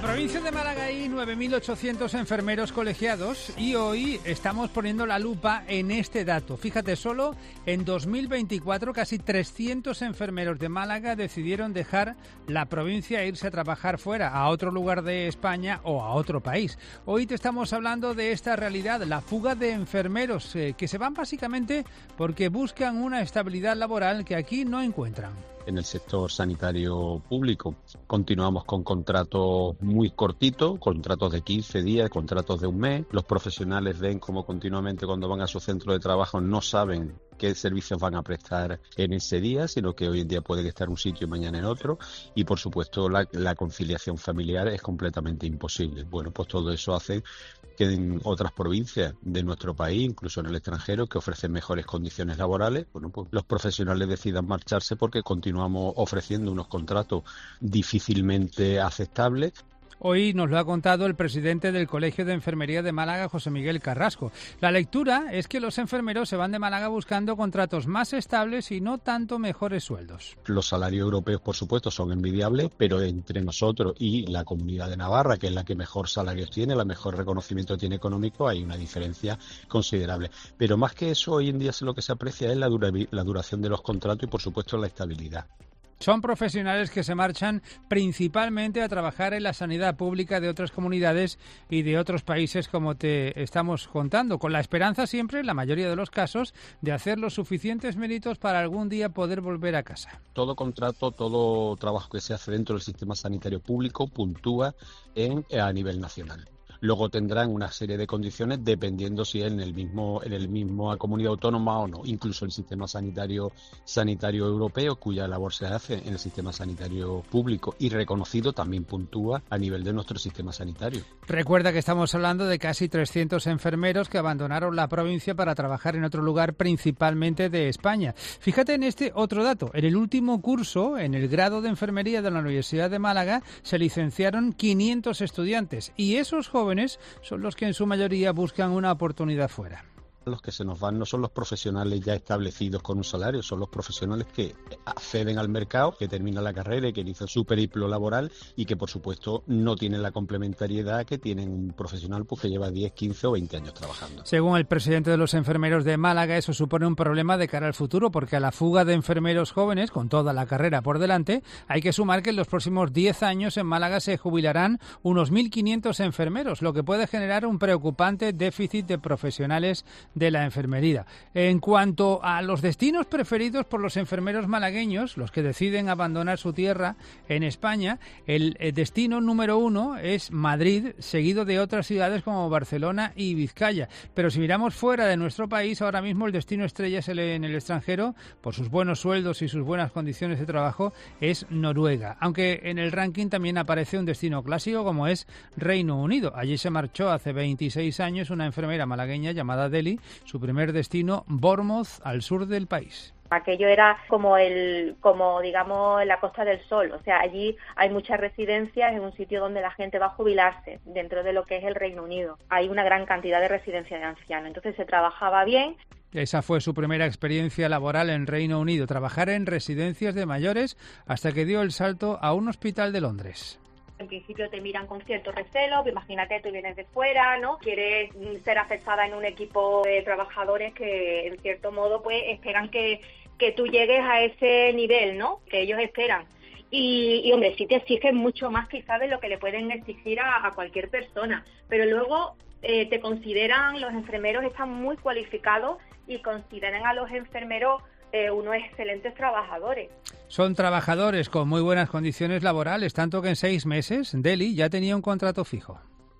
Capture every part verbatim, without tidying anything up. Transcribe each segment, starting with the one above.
provincia de Málaga hay nueve mil ochocientos enfermeros colegiados y hoy estamos poniendo la lupa en este dato. Fíjate, solo en dos mil veinticuatro casi trescientos enfermeros de Málaga decidieron dejar la provincia e irse a trabajar fuera, a otro lugar de España o a otro país. Hoy te estamos hablando de esta realidad, la fuga de enfermeros, eh, que se van básicamente porque buscan una estabilidad laboral que aquí no encuentran. En el sector sanitario público continuamos con contratos muy cortitos, contratos de quince días, contratos de un mes. Los profesionales ven como continuamente cuando van a su centro de trabajo no saben qué servicios van a prestar en ese día, sino que hoy en día pueden estar en un sitio y mañana en otro. Y por supuesto la, la conciliación familiar es completamente imposible. Bueno, pues todo eso hace que en otras provincias de nuestro país, incluso en el extranjero, que ofrecen mejores condiciones laborales, bueno, pues los profesionales decidan marcharse porque continuamos ofreciendo unos contratos difícilmente aceptables. Hoy nos lo ha contado el presidente del Colegio de Enfermería de Málaga, José Miguel Carrasco. La lectura es que los enfermeros se van de Málaga buscando contratos más estables y no tanto mejores sueldos. Los salarios europeos, por supuesto, son envidiables, pero entre nosotros y la Comunidad de Navarra, que es la que mejor salarios tiene, la mejor reconocimiento tiene económico, hay una diferencia considerable. Pero más que eso, hoy en día lo que se aprecia es la, dura, la duración de los contratos y, por supuesto, la estabilidad. Son profesionales que se marchan principalmente a trabajar en la sanidad pública de otras comunidades y de otros países, como te estamos contando, con la esperanza siempre, en la mayoría de los casos, de hacer los suficientes méritos para algún día poder volver a casa. Todo contrato, todo trabajo que se hace dentro del sistema sanitario público puntúa en, a nivel nacional. Luego tendrán una serie de condiciones dependiendo si es en el mismo en el mismo comunidad autónoma o no. Incluso el sistema sanitario sanitario europeo, cuya labor se hace en el sistema sanitario público y reconocido, también puntúa a nivel de nuestro sistema sanitario. Recuerda que estamos hablando de casi trescientos enfermeros que abandonaron la provincia para trabajar en otro lugar, principalmente de España. Fíjate en este otro dato. En el último curso, en el grado de enfermería de la Universidad de Málaga, se licenciaron quinientos estudiantes y esos jóvenes son los que en su mayoría buscan una oportunidad fuera. Los que se nos van no son los profesionales ya establecidos con un salario, son los profesionales que acceden al mercado, que terminan la carrera y que inician su periplo laboral y que, por supuesto, no tienen la complementariedad que tienen un profesional pues, que lleva diez, quince o veinte años trabajando. Según el presidente de los enfermeros de Málaga, eso supone un problema de cara al futuro, porque a la fuga de enfermeros jóvenes, con toda la carrera por delante, hay que sumar que en los próximos diez años en Málaga se jubilarán unos mil quinientos enfermeros, lo que puede generar un preocupante déficit de profesionales de la enfermería. En cuanto a los destinos preferidos por los enfermeros malagueños, los que deciden abandonar su tierra en España, el destino número uno es Madrid, seguido de otras ciudades como Barcelona y Vizcaya. Pero si miramos fuera de nuestro país, ahora mismo el destino estrella en el extranjero, por sus buenos sueldos y sus buenas condiciones de trabajo, es Noruega. Aunque en el ranking también aparece un destino clásico como es Reino Unido. Allí se marchó hace veintiséis años una enfermera malagueña llamada Deli. Su primer destino, Bournemouth, al sur del país. Aquello era como el, como digamos la Costa del Sol, o sea, allí hay muchas residencias, es un sitio donde la gente va a jubilarse dentro de lo que es el Reino Unido. Hay una gran cantidad de residencias de ancianos, entonces se trabajaba bien. Esa fue su primera experiencia laboral en Reino Unido, trabajar en residencias de mayores hasta que dio el salto a un hospital de Londres. En principio te miran con cierto recelo, imagínate, tú vienes de fuera, ¿no? Quieres ser aceptada en un equipo de trabajadores que, en cierto modo, pues esperan que, que tú llegues a ese nivel, ¿no? Que ellos esperan. Y, y hombre, sí te exigen mucho más quizás de lo que le pueden exigir a, a cualquier persona. Pero luego eh, te consideran, los enfermeros están muy cualificados y consideran a los enfermeros eh, unos excelentes trabajadores. Son trabajadores con muy buenas condiciones laborales, tanto que en seis meses Deli ya tenía un contrato fijo.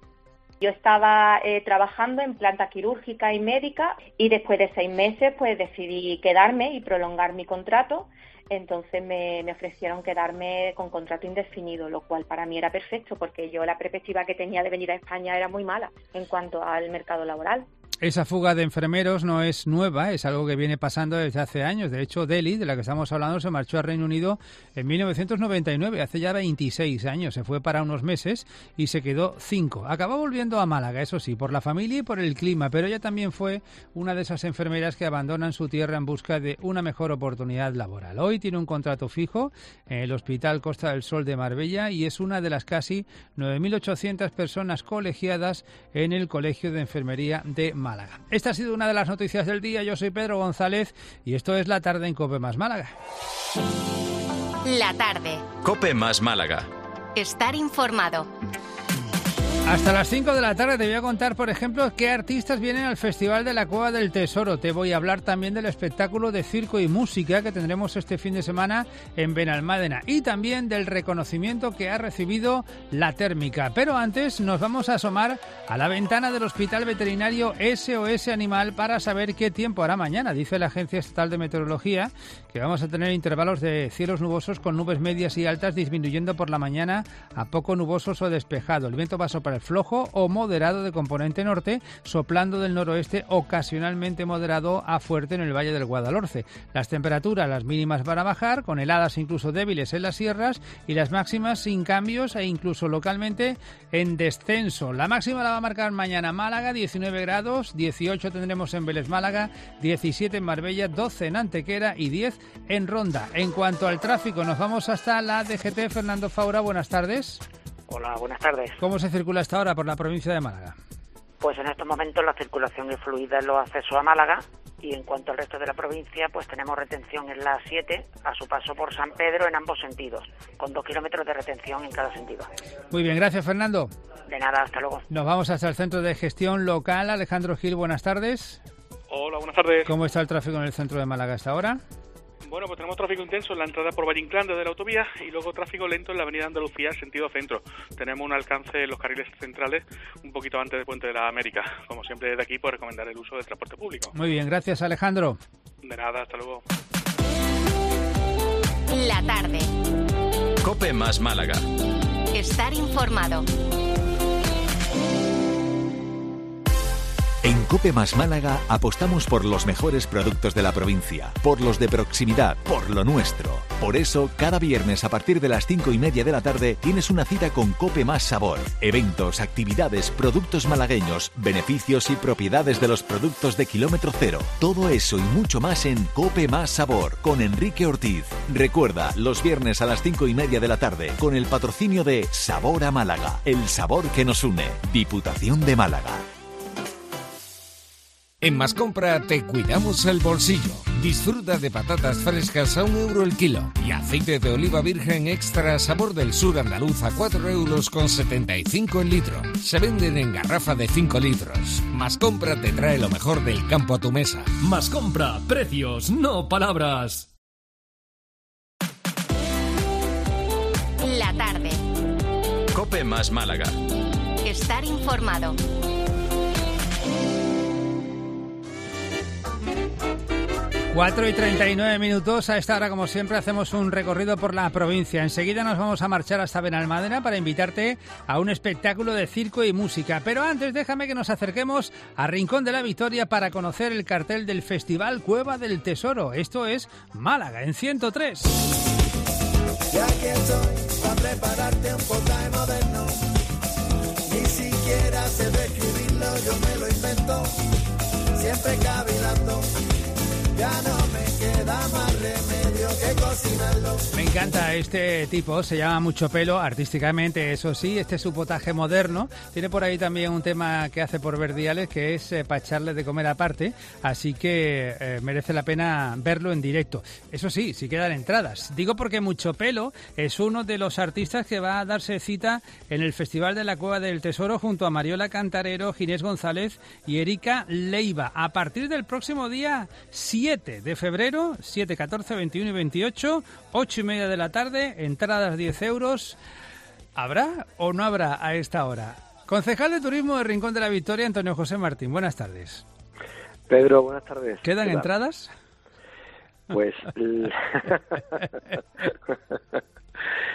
Yo estaba eh, trabajando en planta quirúrgica y médica y después de seis meses pues decidí quedarme y prolongar mi contrato. Entonces me, me ofrecieron quedarme con contrato indefinido, lo cual para mí era perfecto porque yo la perspectiva que tenía de venir a España era muy mala en cuanto al mercado laboral. Esa fuga de enfermeros no es nueva, es algo que viene pasando desde hace años. De hecho, Delhi, de la que estamos hablando, se marchó al Reino Unido en mil novecientos noventa y nueve, hace ya veintiséis años. Se fue para unos meses y se quedó cinco. Acabó volviendo a Málaga, eso sí, por la familia y por el clima, pero ella también fue una de esas enfermeras que abandonan su tierra en busca de una mejor oportunidad laboral. Hoy tiene un contrato fijo en el Hospital Costa del Sol de Marbella y es una de las casi nueve mil ochocientas personas colegiadas en el Colegio de Enfermería de Málaga. Esta ha sido una de las noticias del día. Yo soy Pedro González y esto es La Tarde en COPE más Málaga. La Tarde. COPE más Málaga. Estar informado. Hasta las cinco de la tarde te voy a contar, por ejemplo, qué artistas vienen al Festival de la Cueva del Tesoro. Te voy a hablar también del espectáculo de circo y música que tendremos este fin de semana en Benalmádena y también del reconocimiento que ha recibido la térmica. Pero antes nos vamos a asomar a la ventana del Hospital Veterinario S O S Animal para saber qué tiempo hará mañana. Dice la Agencia Estatal de Meteorología que vamos a tener intervalos de cielos nubosos con nubes medias y altas disminuyendo por la mañana a poco nubosos o despejado. El viento va a soplar flojo o moderado de componente norte, soplando del noroeste, ocasionalmente moderado a fuerte en el Valle del Guadalhorce. Las temperaturas, las mínimas van a bajar, con heladas incluso débiles en las sierras, y las máximas sin cambios e incluso localmente en descenso. La máxima la va a marcar mañana Málaga, diecinueve grados, dieciocho tendremos en Vélez Málaga, diecisiete en Marbella, doce en Antequera y diez en Ronda. En cuanto al tráfico, nos vamos hasta la D G T. Fernando Faura, buenas tardes. Hola, buenas tardes. ¿Cómo se circula hasta ahora por la provincia de Málaga? Pues en estos momentos la circulación es fluida en los accesos a Málaga y en cuanto al resto de la provincia, pues tenemos retención en la siete a su paso por San Pedro en ambos sentidos, con dos kilómetros de retención en cada sentido. Muy bien, gracias Fernando. De nada, hasta luego. Nos vamos hasta el Centro de Gestión Local. Alejandro Gil, buenas tardes. Hola, buenas tardes. ¿Cómo está el tráfico en el centro de Málaga hasta ahora? Bueno, pues tenemos tráfico intenso en la entrada por Valle Inclán desde la autovía y luego tráfico lento en la avenida Andalucía, sentido centro. Tenemos un alcance en los carriles centrales un poquito antes del Puente de la América. Como siempre desde aquí, pues recomendar el uso del transporte público. Muy bien, gracias Alejandro. De nada, hasta luego. La Tarde. COPE más Málaga. Estar informado. En COPE más Málaga apostamos por los mejores productos de la provincia, por los de proximidad, por lo nuestro. Por eso, cada viernes a partir de las cinco y media de la tarde tienes una cita con COPE más Sabor. Eventos, actividades, productos malagueños, beneficios y propiedades de los productos de kilómetro cero. Todo eso y mucho más en COPE más Sabor con Enrique Ortiz. Recuerda, los viernes a las cinco y media de la tarde con el patrocinio de Sabor a Málaga, el sabor que nos une. Diputación de Málaga. En Mascompra te cuidamos el bolsillo. Disfruta de patatas frescas a un euro el kilo y aceite de oliva virgen extra sabor del sur andaluz a cuatro euros con setenta y cinco el litro. Se venden en garrafa de cinco litros. Mascompra te trae lo mejor del campo a tu mesa. Mascompra, precios, no palabras. La Tarde. COPE más Málaga. Estar informado. cuatro y treinta y nueve minutos. A esta hora, como siempre, hacemos un recorrido por la provincia. Enseguida nos vamos a marchar hasta Benalmádena para invitarte a un espectáculo de circo y música. Pero antes, déjame que nos acerquemos a Rincón de la Victoria para conocer el cartel del Festival Cueva del Tesoro. Esto es Málaga en ciento tres. Y aquí estoy para prepararte un potaje moderno. Ni siquiera sé describirlo, yo me lo invento. Siempre cavilando. Ya no me queda más remedio que cocinarlo. Me encanta este tipo, se llama Mucho Pelo, artísticamente, eso sí, este es su potaje moderno. Tiene por ahí también un tema que hace por Verdiales, que es eh, para echarle de comer aparte, así que eh, merece la pena verlo en directo. Eso sí, si quedan entradas. Digo porque Mucho Pelo es uno de los artistas que va a darse cita en el Festival de la Cueva del Tesoro junto a Mariola Cantarero, Ginés González y Erika Leiva. A partir del próximo día siete de febrero, siete, catorce, veintiuno y veintiocho, ocho y media de la tarde, entradas diez euros. ¿Habrá o no habrá a esta hora? Concejal de Turismo de Rincón de la Victoria, Antonio José Martín, buenas tardes. Pedro, buenas tardes. ¿Quedan entradas? Pues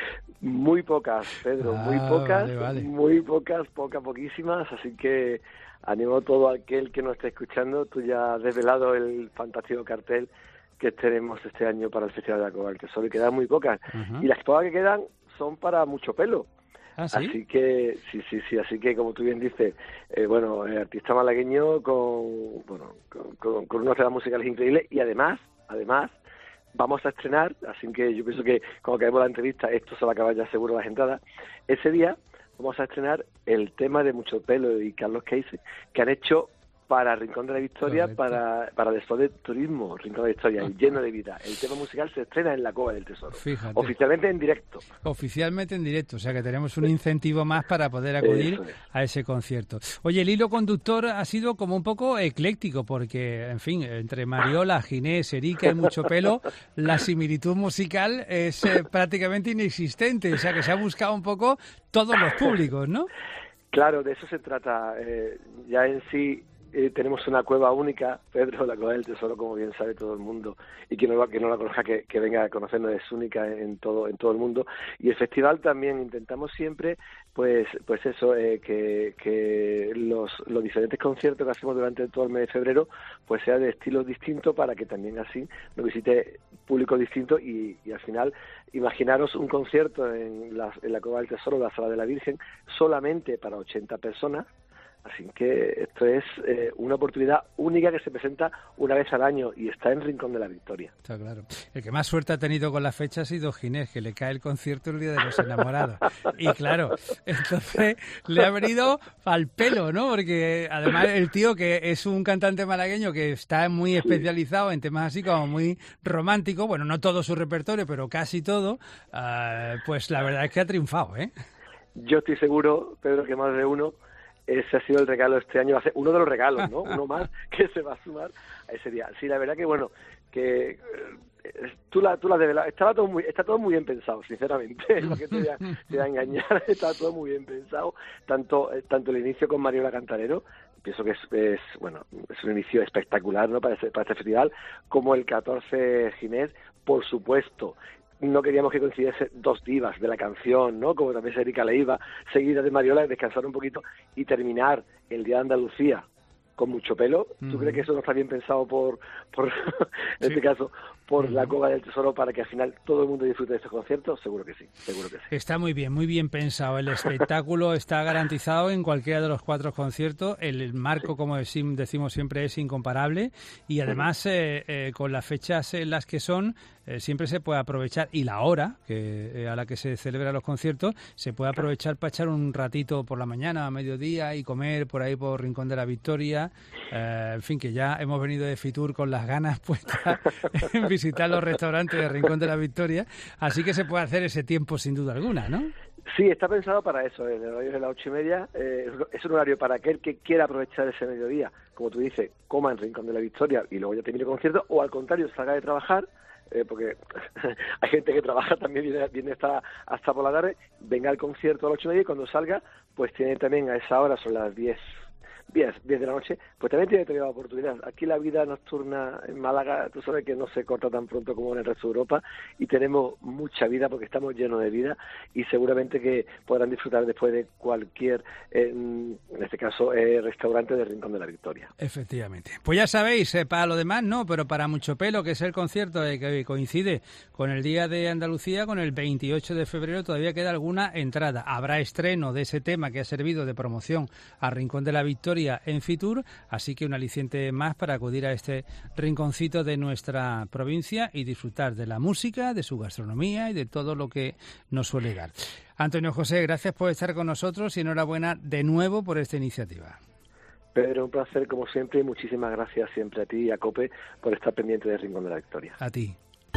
Muy pocas, Pedro, Ah, muy pocas, vale, vale. muy pocas, pocas, poquísimas, así que animo a todo aquel que nos esté escuchando. Tú ya has desvelado el fantástico cartel que tenemos este año para el Festival de la Cova del Tesoro y quedan muy pocas. Ajá. Y las pocas que quedan son para mucho pelo. ¿Ah, sí? Así que, sí, sí, sí, así que como tú bien dices, eh, bueno, el artista malagueño con, bueno, con, con, con unos temas musicales increíbles y además, además, vamos a estrenar, así que yo pienso que cuando acabemos la entrevista, esto se va a acabar ya seguro las entradas, ese día vamos a estrenar el tema de Mucho Pelo y Carlos Casey, que han hecho para Rincón de la Victoria, Correcto. para, para después de turismo, Rincón de la Victoria, y lleno de vida. El tema musical se estrena en la Cova del Tesoro, Fíjate. oficialmente en directo. Oficialmente en directo, o sea que tenemos un incentivo más para poder acudir Eso es. a ese concierto. Oye, el hilo conductor ha sido como un poco ecléctico, porque, en fin, entre Mariola, Ginés, Erika y Mucho Pelo, la similitud musical es eh, prácticamente inexistente, o sea que se ha buscado un poco todos los públicos, ¿no? Claro, de eso se trata. Eh, ya en sí eh, tenemos una cueva única, Pedro, la Cueva del Tesoro, como bien sabe todo el mundo, y quien no, que no la conozca, que, que venga a conocernos, es única en todo en todo el mundo. Y el festival también intentamos siempre, pues pues eso, eh, que, que los, los diferentes conciertos que hacemos durante todo el mes de febrero, pues sea de estilos distintos para que también así nos visite público distinto y, y al final imaginaros un concierto en la, en la Cueva del Tesoro, la Sala de la Virgen, solamente para ochenta personas. Así que esto es eh, una oportunidad única que se presenta una vez al año y está en Rincón de la Victoria. Está claro. El que más suerte ha tenido con la fecha ha sido Ginés, que le cae el concierto el Día de los Enamorados. Y claro, entonces le ha venido al pelo, ¿no? Porque además el tío, que es un cantante malagueño que está muy especializado en temas así como muy románticos, bueno, no todo su repertorio, pero casi todo, uh, pues la verdad es que ha triunfado, ¿eh? Yo estoy seguro, Pedro, que más de uno, ese ha sido el regalo este año, va a ser uno de los regalos, ¿no? Uno más que se va a sumar a ese día. Sí, la verdad que, bueno, que eh, tú la, tú la develas, estaba todo muy, está todo muy bien pensado, sinceramente, lo que te voy a, te voy a engañar, está todo muy bien pensado, tanto eh, tanto el inicio con Mariola Cantarero, pienso que es, es bueno, es un inicio espectacular, ¿no?, para este, para este festival, como el catorce Ginés, por supuesto. No queríamos que coincidiese dos divas de la canción, ¿no?, como también es Erika Leiva, seguida de Mariola, descansar un poquito y terminar el Día de Andalucía con Mucho Pelo. ¿Tú Mm. crees que eso no está bien pensado por, por en Sí. este caso, por Mm. la Cova del Tesoro, para que al final todo el mundo disfrute de estos conciertos? Seguro que sí, seguro que sí. Está muy bien, muy bien pensado. El espectáculo está garantizado en cualquiera de los cuatro conciertos. El marco, como decim- decimos siempre, es incomparable. Y además, eh, eh, con las fechas en las que son, eh, siempre se puede aprovechar. Y la hora que eh, a la que se celebran los conciertos, se puede aprovechar para echar un ratito por la mañana, a mediodía, y comer por ahí por Rincón de la Victoria. Eh, en fin, que ya hemos venido de Fitur con las ganas puestas en visitar los restaurantes de Rincón de la Victoria. Así que se puede hacer ese tiempo sin duda alguna, ¿no? Sí, está pensado para eso. El horario es de las ocho y media. Eh, es un horario para aquel que quiera aprovechar ese mediodía. Como tú dices, coma en Rincón de la Victoria y luego ya termine el concierto. O al contrario, salga de trabajar, eh, porque hay gente que trabaja también, viene, viene hasta, hasta por la tarde, venga al concierto a las ocho y media y cuando salga, pues tiene también a esa hora, son las diez, diez, diez de la noche, pues también tiene otra oportunidad. Aquí la vida nocturna en Málaga, tú sabes que no se corta tan pronto como en el resto de Europa y tenemos mucha vida porque estamos llenos de vida y seguramente que podrán disfrutar después de cualquier, eh, en este caso, eh, restaurante de Rincón de la Victoria. Efectivamente. Pues ya sabéis, eh, para lo demás no, pero para Mucho Pelo, que es el concierto eh, que coincide con el Día de Andalucía, con el veintiocho de febrero, todavía queda alguna entrada. Habrá estreno de ese tema que ha servido de promoción a Rincón de la Victoria en Fitur, así que un aliciente más para acudir a este rinconcito de nuestra provincia y disfrutar de la música, de su gastronomía y de todo lo que nos suele dar. Antonio José, gracias por estar con nosotros y enhorabuena de nuevo por esta iniciativa. Pedro, un placer como siempre y muchísimas gracias siempre a ti y a COPE por estar pendiente de Rincón de la Victoria. A ti.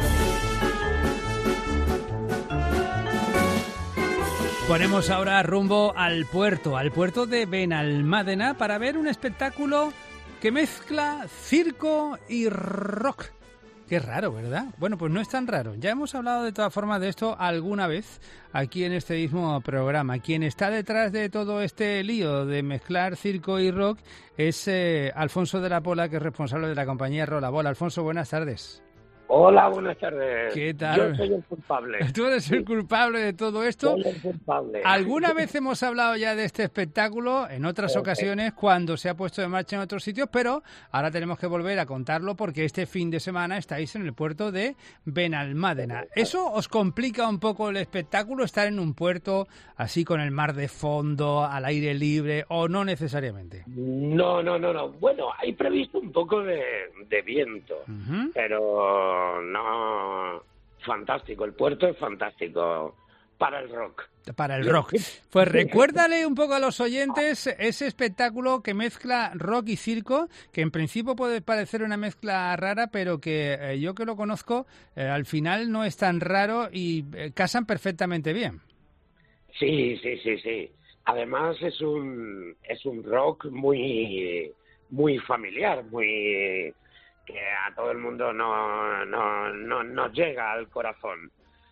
Ponemos ahora rumbo al puerto, al puerto de Benalmádena, para ver un espectáculo que mezcla circo y rock. Qué raro, ¿verdad? Bueno, pues no es tan raro. Ya hemos hablado de todas formas de esto alguna vez aquí en este mismo programa. Quien está detrás de todo este lío de mezclar circo y rock es eh, Alfonso de la Pola, que es responsable de la compañía Rola Bola. Alfonso, buenas tardes. Hola, buenas tardes. ¿Qué tal? Yo soy el culpable. Tú eres el culpable de todo esto. Soy el culpable. Alguna vez hemos hablado ya de este espectáculo, en otras okay. ocasiones, cuando se ha puesto en marcha en otros sitios, pero ahora tenemos que volver a contarlo porque este fin de semana estáis en el puerto de Benalmádena. ¿Eso os complica un poco el espectáculo, estar en un puerto así con el mar de fondo, al aire libre, o no necesariamente? No, no, no, no. Bueno, hay previsto un poco de, de viento, uh-huh. pero no, fantástico, el puerto es fantástico para el rock. Para el rock. Pues recuérdale un poco a los oyentes ese espectáculo que mezcla rock y circo, que en principio puede parecer una mezcla rara, pero que eh, yo que lo conozco, eh, al final no es tan raro y eh, casan perfectamente bien. Sí, sí, sí, sí. Además es un es un rock muy muy familiar, muy que a todo el mundo no, no, no, no llega al corazón.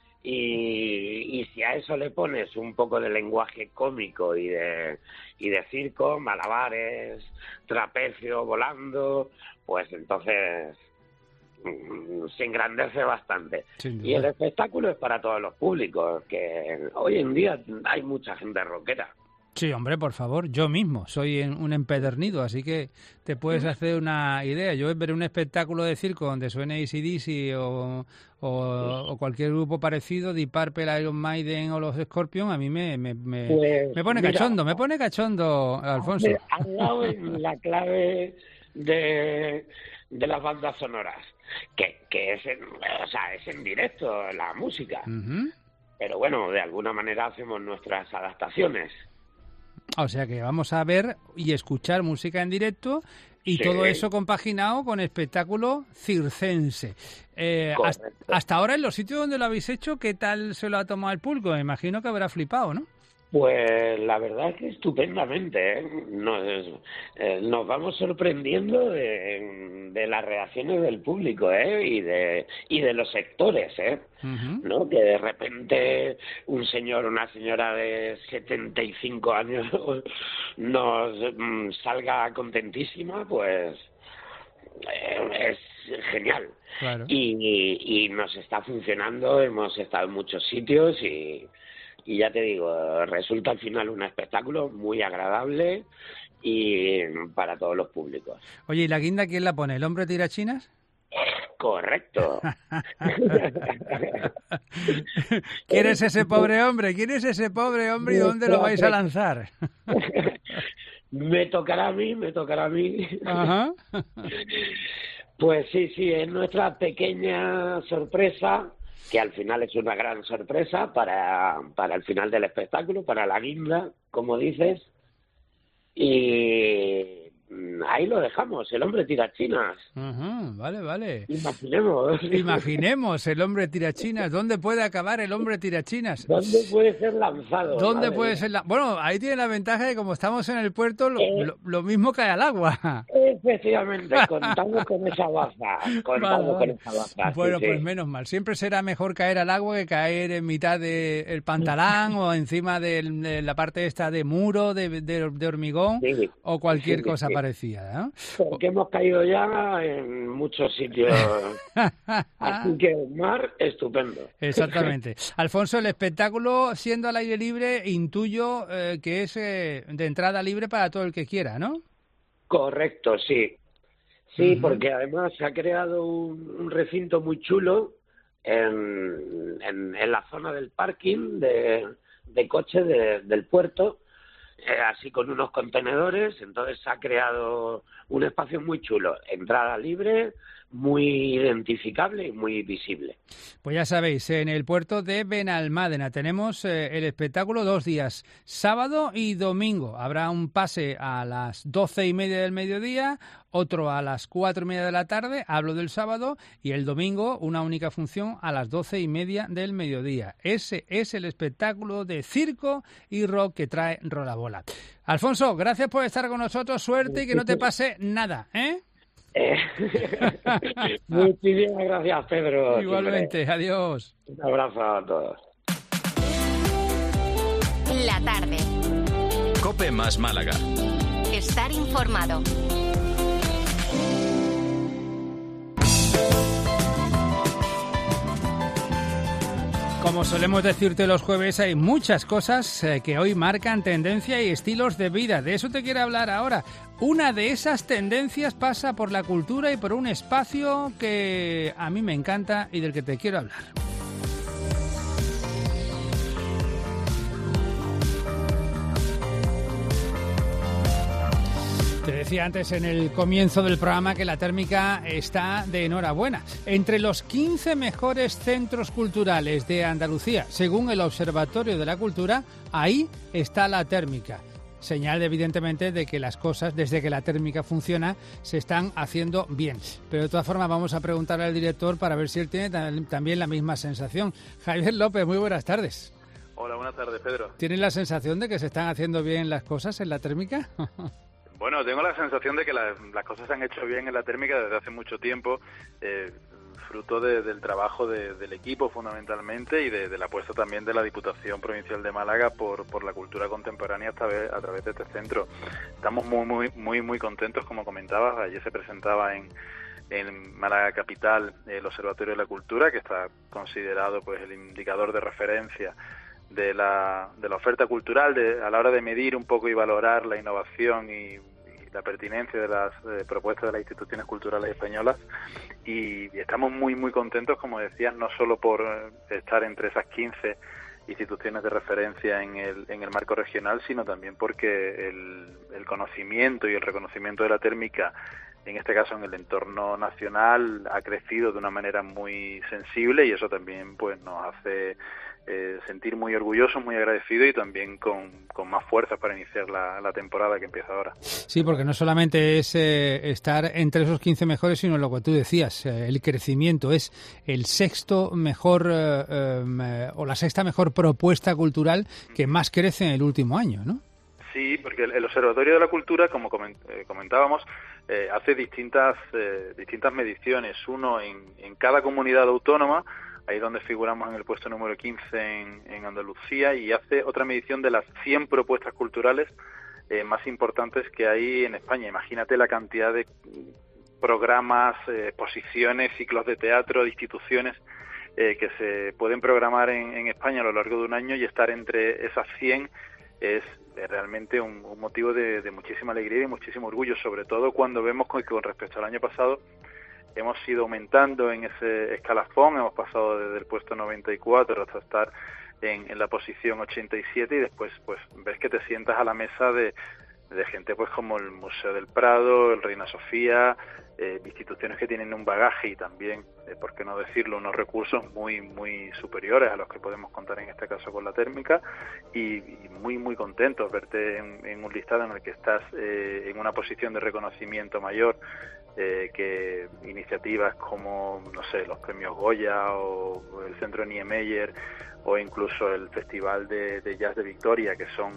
Y, y si a eso le pones un poco de lenguaje cómico y de, y de circo, malabares, trapecio, volando, pues entonces mm, se engrandece bastante. Y el espectáculo es para todos los públicos, que hoy en día hay mucha gente rockera. Sí, hombre, por favor, yo mismo soy un empedernido, así que te puedes hacer una idea. Yo ver un espectáculo de circo donde suene A C D C o, o, o cualquier grupo parecido, Deep Purple, Iron Maiden o los Scorpions, a mí me, me, me, pues, me pone mira, cachondo, me pone cachondo, Alfonso. Has dado en la clave de, de las bandas sonoras, que, que es, en, o sea, es en directo la música, uh-huh. pero bueno, de alguna manera hacemos nuestras adaptaciones. O sea que vamos a ver y escuchar música en directo y sí. todo eso compaginado con espectáculo circense. Eh, hasta, hasta ahora en los sitios donde lo habéis hecho, ¿qué tal se lo ha tomado el público? Me imagino que habrá flipado, ¿no? Pues la verdad es que estupendamente, ¿eh? Nos, eh, nos vamos sorprendiendo de, de las reacciones del público, ¿eh? y de y de los sectores, ¿eh? Uh-huh. ¿No? Que de repente un señor o una señora de setenta y cinco años nos mm, salga contentísima, pues eh, es genial. Claro. Y, y, y nos está funcionando, hemos estado en muchos sitios y... Y ya te digo, resulta al final un espectáculo muy agradable y para todos los públicos. Oye, ¿y la guinda quién la pone? ¿El hombre tirachinas? Correcto. ¿Quién es ese pobre hombre? ¿Quién es ese pobre hombre y dónde lo vais a lanzar? Me tocará a mí, me tocará a mí. Ajá. Pues sí, sí, es nuestra pequeña sorpresa, que al final es una gran sorpresa para, para el final del espectáculo, para la guinda, como dices. Y ahí lo dejamos, el hombre tirachinas. Uh-huh, vale, vale. Imaginemos. Imaginemos el hombre tirachinas. ¿Dónde puede acabar el hombre tirachinas? ¿Dónde puede ser lanzado? ¿Dónde puede mía. ser la... Bueno, ahí tiene la ventaja de que como estamos en el puerto, lo, eh, lo, lo mismo cae al agua. Efectivamente, contamos con esa baza. Contamos vale, con esa baza. Bueno, sí, pues sí. menos mal. Siempre será mejor caer al agua que caer en mitad del de pantalán o encima de, de la parte esta de muro, de, de, de hormigón sí, o cualquier sí, cosa sí. parecida, ¿no? Porque hemos caído ya en muchos sitios. Así que el mar, estupendo. Exactamente. Alfonso, el espectáculo, siendo al aire libre, intuyo eh, que es eh, de entrada libre para todo el que quiera, ¿no? Correcto, sí. Sí, uh-huh. porque además se ha creado un, un recinto muy chulo en, en, en la zona del parking de, de coches de, del puerto, eh, así con unos contenedores. Entonces se ha creado un espacio muy chulo, entrada libre, muy identificable y muy visible. Pues ya sabéis, en el puerto de Benalmádena tenemos eh, el espectáculo dos días, sábado y domingo. Habrá un pase a las doce y media del mediodía, otro a las cuatro y media de la tarde, hablo del sábado, y el domingo una única función a las doce y media del mediodía. Ese es el espectáculo de circo y rock que trae Rolabola. Alfonso, gracias por estar con nosotros, suerte y que no te pase nada, ¿eh? Eh, muchísimas gracias, Pedro. Igualmente, siempre. Adiós. Un abrazo a todos. La tarde. COPE más Málaga. Estar informado. Como solemos decirte los jueves, hay muchas cosas eh, que hoy marcan tendencia y estilos de vida. De eso te quiero hablar ahora. Una de esas tendencias pasa por la cultura y por un espacio que a mí me encanta y del que te quiero hablar. Te decía antes en el comienzo del programa que la Térmica está de enhorabuena. Entre los quince mejores centros culturales de Andalucía, según el Observatorio de la Cultura, ahí está la Térmica. Señal, evidentemente, de que las cosas, desde que la Térmica funciona, se están haciendo bien. Pero de todas formas vamos a preguntarle al director para ver si él tiene también la misma sensación. Javier López, muy buenas tardes. Hola, buenas tardes, Pedro. ¿Tienes la sensación de que se están haciendo bien las cosas en la Térmica? Bueno, tengo la sensación de que la, las cosas se han hecho bien en la Térmica desde hace mucho tiempo, eh, fruto de, del trabajo de, del equipo fundamentalmente y de, de la apuesta también de la Diputación Provincial de Málaga por, por la cultura contemporánea a través, a través de este centro. Estamos muy, muy, muy, muy contentos, como comentabas. Ayer se presentaba en, en Málaga Capital el Observatorio de la Cultura, que está considerado pues el indicador de referencia de la, de la oferta cultural de, a la hora de medir un poco y valorar la innovación y, y la pertinencia de las eh, propuestas de las instituciones culturales españolas, y, y estamos muy muy contentos, como decías, no solo por eh, estar entre esas quince instituciones de referencia en el, en el marco regional, sino también porque el, el conocimiento y el reconocimiento de la Térmica, en este caso en el entorno nacional, ha crecido de una manera muy sensible, y eso también pues nos hace Eh, sentir muy orgulloso, muy agradecido y también con, con más fuerza para iniciar la, la temporada que empieza ahora. Sí, porque no solamente es eh, estar entre esos quince mejores, sino lo que tú decías, eh, el crecimiento. Es el sexto mejor eh, eh, o la sexta mejor propuesta cultural que más crece en el último año, ¿no? Sí, porque el, el Observatorio de la Cultura, como coment, eh, comentábamos, eh, hace distintas eh, distintas mediciones, uno en, en cada comunidad autónoma, ahí donde figuramos en el puesto número quince en, en Andalucía, y hace otra medición de las cien propuestas culturales eh, más importantes que hay en España. Imagínate la cantidad de programas, eh, exposiciones, ciclos de teatro, de instituciones eh, que se pueden programar en, en España a lo largo de un año, y estar entre esas cien es realmente un, un motivo de, de muchísima alegría y de muchísimo orgullo, sobre todo cuando vemos que con respecto al año pasado hemos ido aumentando en ese escalafón, hemos pasado desde el puesto noventa y cuatro hasta estar en, en la posición ochenta y siete, y después pues ves que te sientas a la mesa de, de gente pues como el Museo del Prado, el Reina Sofía, eh, instituciones que tienen un bagaje y también, eh, por qué no decirlo, unos recursos muy muy superiores a los que podemos contar en este caso con la Térmica, y, y muy muy contentos verte en, en un listado en el que estás eh, en una posición de reconocimiento mayor Eh, que iniciativas como, no sé, los premios Goya o el Centro Niemeyer o incluso el Festival de, de Jazz de Victoria, que son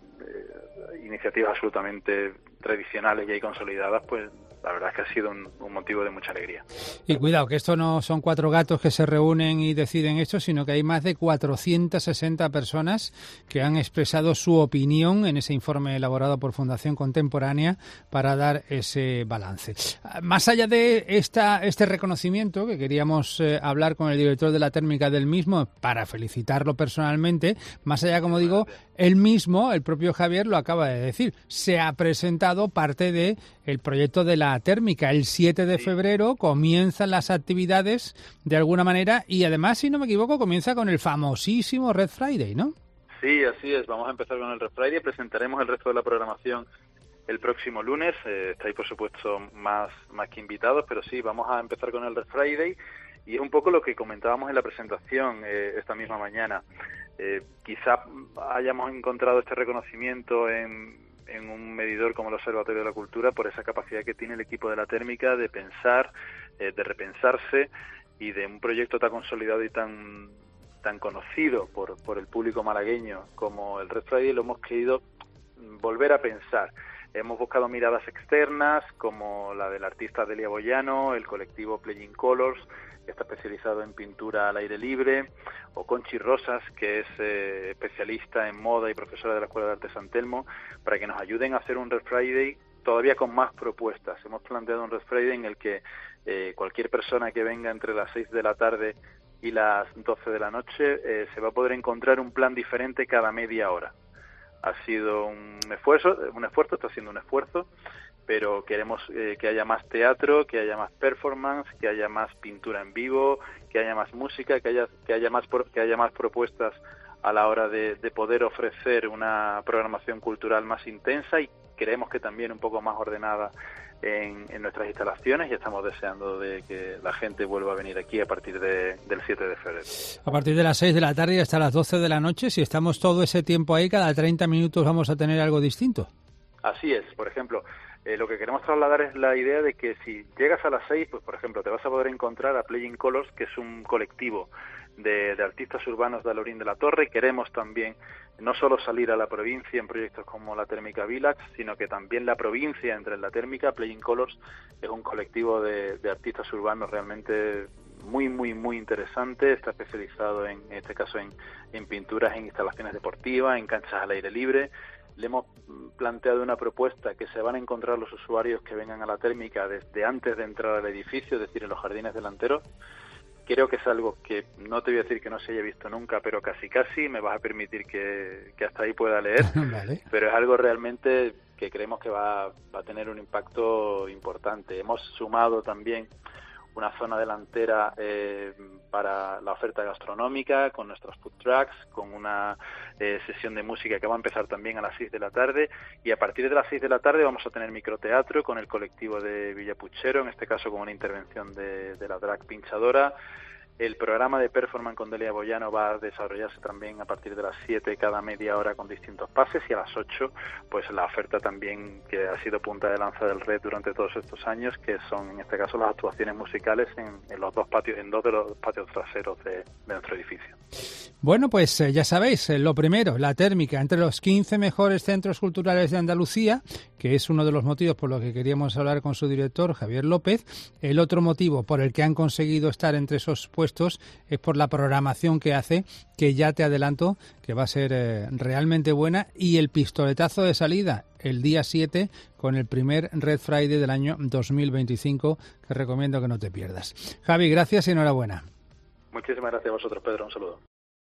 eh, iniciativas absolutamente tradicionales y ahí consolidadas, pues la verdad es que ha sido un, un motivo de mucha alegría. Y cuidado, que esto no son cuatro gatos que se reúnen y deciden esto, sino que hay más de cuatrocientas sesenta personas que han expresado su opinión en ese informe elaborado por Fundación Contemporánea para dar ese balance. Más allá de esta este reconocimiento, que queríamos eh, hablar con el director de la Térmica del mismo para felicitarlo personalmente, más allá, como digo, él mismo, el propio Javier, lo acaba de decir, se ha presentado parte de el proyecto de la Térmica. El siete de febrero comienzan las actividades de alguna manera, y además, si no me equivoco, comienza con el famosísimo Red Friday, ¿no? Sí, así es. Vamos a empezar con el Red Friday. Presentaremos el resto de la programación el próximo lunes. Eh, estáis, por supuesto, más, más que invitados, pero sí, vamos a empezar con el Red Friday, y es un poco lo que comentábamos en la presentación eh, esta misma mañana. Eh, quizá hayamos encontrado este reconocimiento en en un medidor como el Observatorio de la Cultura por esa capacidad que tiene el equipo de la Térmica de pensar, eh, de repensarse, y de un proyecto tan consolidado y tan tan conocido por, por el público malagueño como el Red Friday, lo hemos querido volver a pensar. Hemos buscado miradas externas como la del artista Delia Boyano, el colectivo Playing Colors, que está especializado en pintura al aire libre, o Conchi Rosas, que es eh, especialista en moda y profesora de la Escuela de Arte San Telmo, para que nos ayuden a hacer un Red Friday todavía con más propuestas. Hemos planteado un Red Friday en el que eh, cualquier persona que venga entre las seis de la tarde y y las doce de la noche, eh, se va a poder encontrar un plan diferente cada media hora. Ha sido un esfuerzo, un esfuerzo, está siendo un esfuerzo, pero queremos eh, que haya más teatro, que haya más performance, que haya más pintura en vivo, que haya más música, que haya que haya más que haya más propuestas a la hora de, de poder ofrecer una programación cultural más intensa, y creemos que también un poco más ordenada en, en nuestras instalaciones, y estamos deseando de que la gente vuelva a venir aquí a partir de, del siete de febrero. A partir de las seis de la tarde y hasta las doce de la noche, si estamos todo ese tiempo ahí, cada treinta minutos vamos a tener algo distinto. Así es, por ejemplo, eh, lo que queremos trasladar es la idea de que si llegas a las seis, pues por ejemplo, te vas a poder encontrar a Playing Colors, que es un colectivo de, de artistas urbanos de Alorín de la Torre. Queremos también no solo salir a la provincia en proyectos como la Térmica Village, sino que también la provincia entre la Térmica. Playing Colors es un colectivo de, de artistas urbanos realmente muy, muy, muy interesante. Está especializado en, en este caso en, en pinturas, en instalaciones deportivas, en canchas al aire libre. Le hemos planteado una propuesta que se van a encontrar los usuarios que vengan a la Térmica desde antes de entrar al edificio, es decir, en los jardines delanteros. Creo que es algo que no te voy a decir que no se haya visto nunca, pero casi casi me vas a permitir que, que hasta ahí pueda leer. Vale. Pero es algo realmente que creemos que va, va a tener un impacto importante. Hemos sumado también una zona delantera eh, para la oferta gastronómica, con nuestros food trucks, con una eh, sesión de música que va a empezar también a las seis de la tarde, y a partir de las seis de la tarde vamos a tener microteatro con el colectivo de Villapuchero, en este caso con una intervención de, de la drag pinchadora. El programa de performance con Delia Boyano va a desarrollarse también a partir de las siete, cada media hora con distintos pases, y a las ocho, pues la oferta también que ha sido punta de lanza del Red durante todos estos años, que son en este caso las actuaciones musicales en, en los dos patios, en dos de los patios traseros de, de nuestro edificio. Bueno, pues eh, ya sabéis, eh, lo primero, la Térmica, entre los quince mejores centros culturales de Andalucía, que es uno de los motivos por los que queríamos hablar con su director, Javier López. El otro motivo por el que han conseguido estar entre esos puestos es por la programación que hace, que ya te adelanto que va a ser eh, realmente buena, y el pistoletazo de salida el día siete con el primer Red Friday del año dos mil veinticinco, que recomiendo que no te pierdas. Javi, gracias y enhorabuena. Muchísimas gracias a vosotros, Pedro. Un saludo.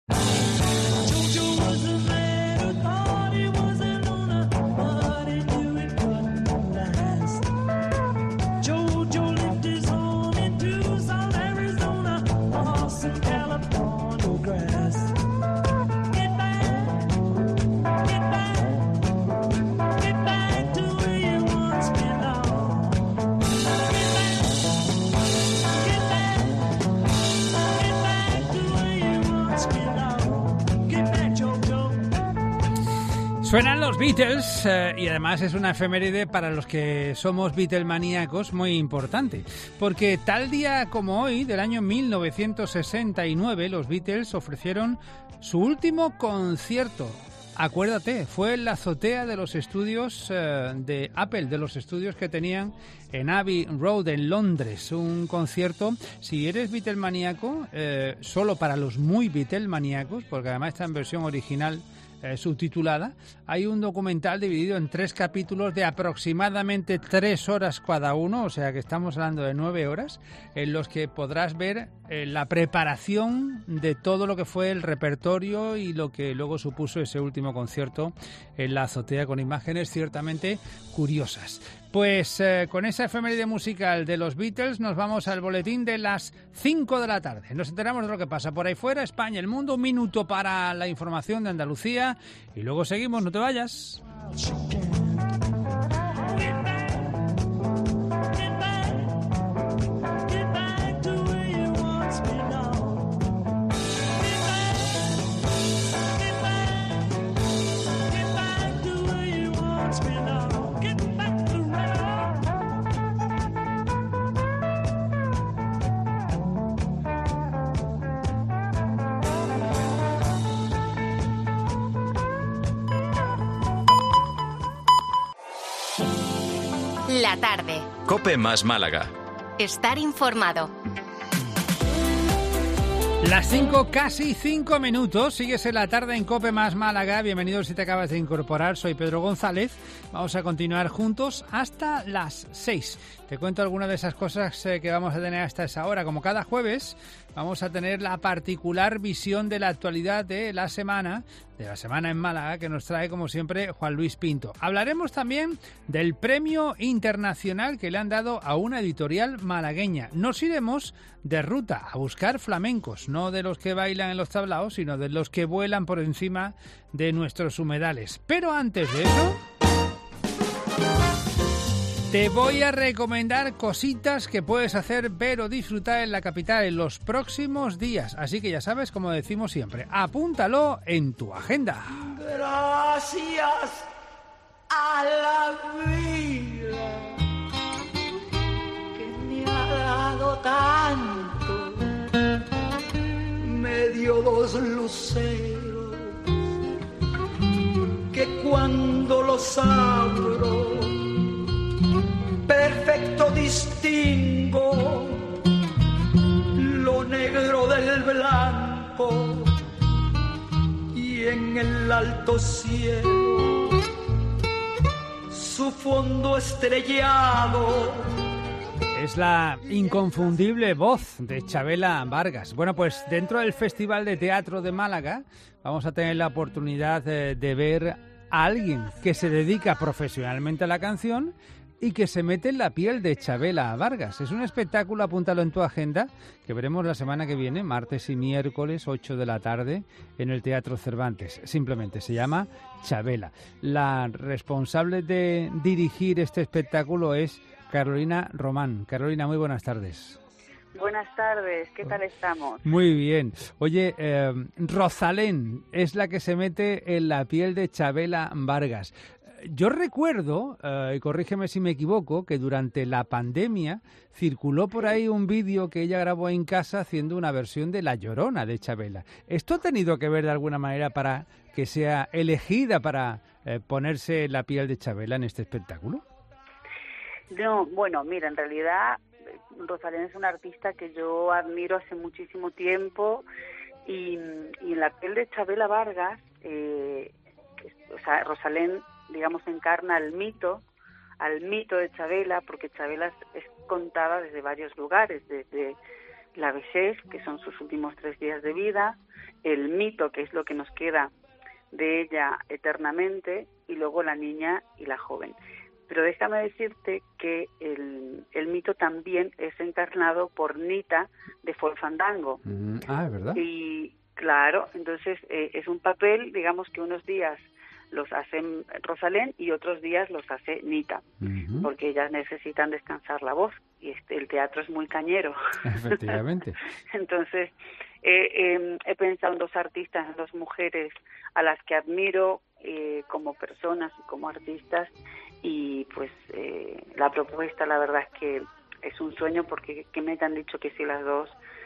Suenan los Beatles eh, y además es una efeméride para los que somos Beatlemaníacos muy importante, porque tal día como hoy, del año mil novecientos sesenta y nueve, los Beatles ofrecieron su último concierto. Acuérdate, fue en la azotea de los estudios eh, de Apple, de los estudios que tenían en Abbey Road, en Londres. Un concierto, si eres Beatlemaníaco, eh, solo para los muy Beatlemaníacos, porque además está en versión original Eh, subtitulada. Hay un documental dividido en tres capítulos de aproximadamente tres horas cada uno, o sea que estamos hablando de nueve horas, en los que podrás ver eh, la preparación de todo lo que fue el repertorio y lo que luego supuso ese último concierto en la azotea, con imágenes ciertamente curiosas. Pues eh, con esa efeméride musical de los Beatles nos vamos al boletín de las cinco de la tarde. Nos enteramos de lo que pasa por ahí fuera, España, el mundo, un minuto para la información de Andalucía y luego seguimos, no te vayas. La tarde. COPE más Málaga. Estar informado. Las cinco, casi cinco minutos, sigues en la tarde en COPE más Málaga. Bienvenidos si te acabas de incorporar, soy Pedro González. Vamos a continuar juntos hasta las seis. Te cuento algunas de esas cosas eh, que vamos a tener hasta esa hora. Como cada jueves, vamos a tener la particular visión de la actualidad de la semana, de la semana en Málaga, que nos trae, como siempre, Juan Luis Pinto. Hablaremos también del premio internacional que le han dado a una editorial malagueña. Nos iremos de ruta a buscar flamencos, no de los que bailan en los tablaos, sino de los que vuelan por encima de nuestros humedales. Pero antes de eso, te voy a recomendar cositas que puedes hacer, ver o disfrutar en la capital en los próximos días. Así que ya sabes, como decimos siempre, apúntalo en tu agenda. Gracias a la vida que me ha dado tanto, me dio dos luceros que cuando los abro perfecto distingo lo negro del blanco y en el alto cielo su fondo estrellado. Es la inconfundible voz de Chabela Vargas. Bueno, pues dentro del Festival de Teatro de Málaga vamos a tener la oportunidad de, de ver a alguien que se dedica profesionalmente a la canción y que se mete en la piel de Chabela Vargas. Es un espectáculo, apúntalo en tu agenda, que veremos la semana que viene, martes y miércoles, ocho de la tarde, en el Teatro Cervantes. Simplemente se llama Chabela. La responsable de dirigir este espectáculo es Carolina Román. Carolina, muy buenas tardes. Buenas tardes, ¿qué tal estamos? Muy bien. Oye, eh, Rosalén es la que se mete en la piel de Chabela Vargas. Yo recuerdo, eh, y corrígeme si me equivoco, que durante la pandemia circuló por ahí un vídeo que ella grabó en casa haciendo una versión de La Llorona de Chabela. ¿Esto ha tenido que ver de alguna manera para que sea elegida para eh, ponerse en la piel de Chabela en este espectáculo? No, bueno, mira, en realidad Rosalén es una artista que yo admiro hace muchísimo tiempo y, y en la piel de Chabela Vargas, eh, o sea, Rosalén, digamos, encarna al mito, al mito de Chabela, porque Chabela es, es contada desde varios lugares, desde la vejez, que son sus últimos tres días de vida, el mito, que es lo que nos queda de ella eternamente, y luego la niña y la joven. Pero déjame decirte que el, el mito también es encarnado por Nita de Folfandango. Mm, ah, ¿es verdad? Y claro, entonces eh, es un papel, digamos, que unos días los hace Rosalén y otros días los hace Nita, uh-huh. porque ellas necesitan descansar la voz y este, el teatro es muy cañero. Efectivamente. Entonces, eh, eh, he pensado en dos artistas, en dos mujeres a las que admiro eh, como personas y como artistas, y pues eh, la propuesta, la verdad es que es un sueño, porque que me hayan dicho que sí las dos,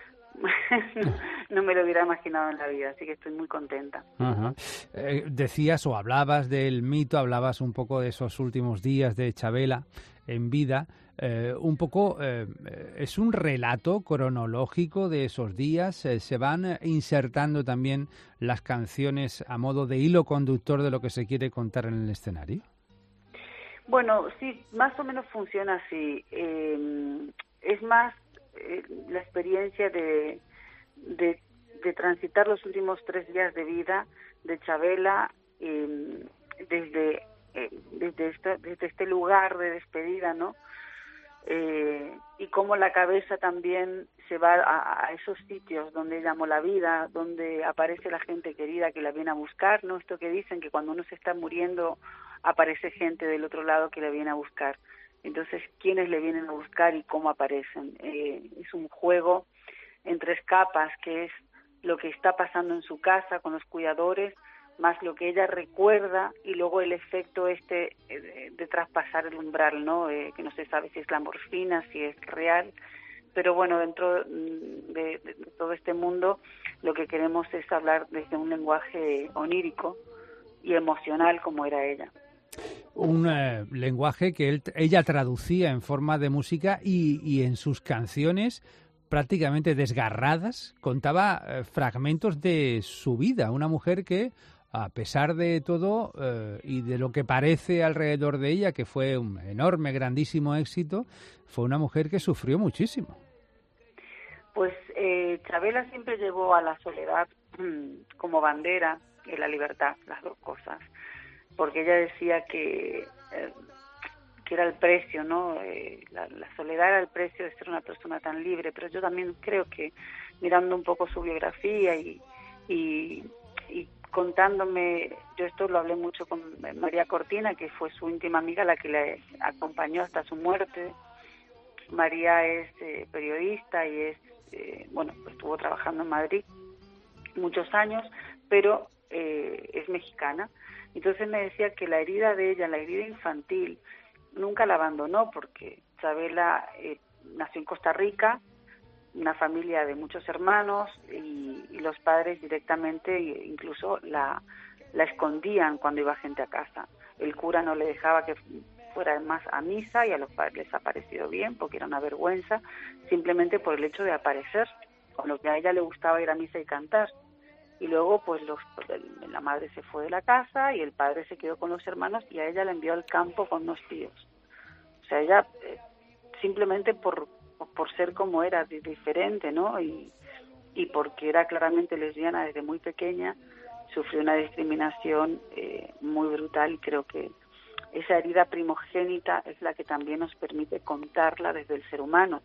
no, no me lo hubiera imaginado en la vida, así que estoy muy contenta. Uh-huh. Eh, decías o hablabas del mito, hablabas un poco de esos últimos días de Chabela en vida, eh, un poco eh, es un relato cronológico de esos días, eh, se van insertando también las canciones a modo de hilo conductor de lo que se quiere contar en el escenario. Bueno, sí, más o menos funciona así. Eh, es más eh, la experiencia de, de, de transitar los últimos tres días de vida de Chabela eh, desde, eh, desde, este, desde este lugar de despedida, ¿no? Eh, y cómo la cabeza también se va a, a esos sitios donde llamó la vida, donde aparece la gente querida que la viene a buscar, ¿no? Esto que dicen, que cuando uno se está muriendo aparece gente del otro lado que la viene a buscar. Entonces, ¿quiénes le vienen a buscar y cómo aparecen? Eh, es un juego en tres capas, que es lo que está pasando en su casa con los cuidadores, más lo que ella recuerda, y luego el efecto este de, de traspasar el umbral, ¿no? Eh, que no se sabe si es la morfina, si es real, pero bueno, dentro de, de todo este mundo lo que queremos es hablar desde un lenguaje onírico y emocional como era ella. Un eh, lenguaje que él, ella traducía en forma de música y, y en sus canciones prácticamente desgarradas, contaba eh, fragmentos de su vida. Una mujer que, a pesar de todo eh, y de lo que parece alrededor de ella, que fue un enorme, grandísimo éxito, fue una mujer que sufrió muchísimo. Pues eh, Chabela siempre llevó a la soledad mmm, como bandera y la libertad, las dos cosas, porque ella decía que, eh, que era el precio, ¿no? Eh, la, la soledad era el precio de ser una persona tan libre, pero yo también creo que mirando un poco su biografía y, y, y contándome, yo esto lo hablé mucho con María Cortina, que fue su íntima amiga, la que le acompañó hasta su muerte. María es eh, periodista y es, eh, bueno, estuvo trabajando en Madrid muchos años, pero eh, es mexicana. Entonces me decía que la herida de ella, la herida infantil, nunca la abandonó, porque Chabela eh, nació en Costa Rica, una familia de muchos hermanos, y, y los padres directamente incluso la, la escondían cuando iba gente a casa. El cura no le dejaba que fuera más a misa, y a los padres les ha parecido bien, porque era una vergüenza, simplemente por el hecho de aparecer, con lo que a ella le gustaba ir a misa y cantar. Y luego pues los, la madre se fue de la casa y el padre se quedó con los hermanos, y a ella la envió al campo con unos tíos. O sea, ella eh, simplemente por, por ser como era, diferente, ¿no? Y, y porque era claramente lesbiana desde muy pequeña, sufrió una discriminación eh, muy brutal, y creo que esa herida primogénita es la que también nos permite contarla desde el ser humano.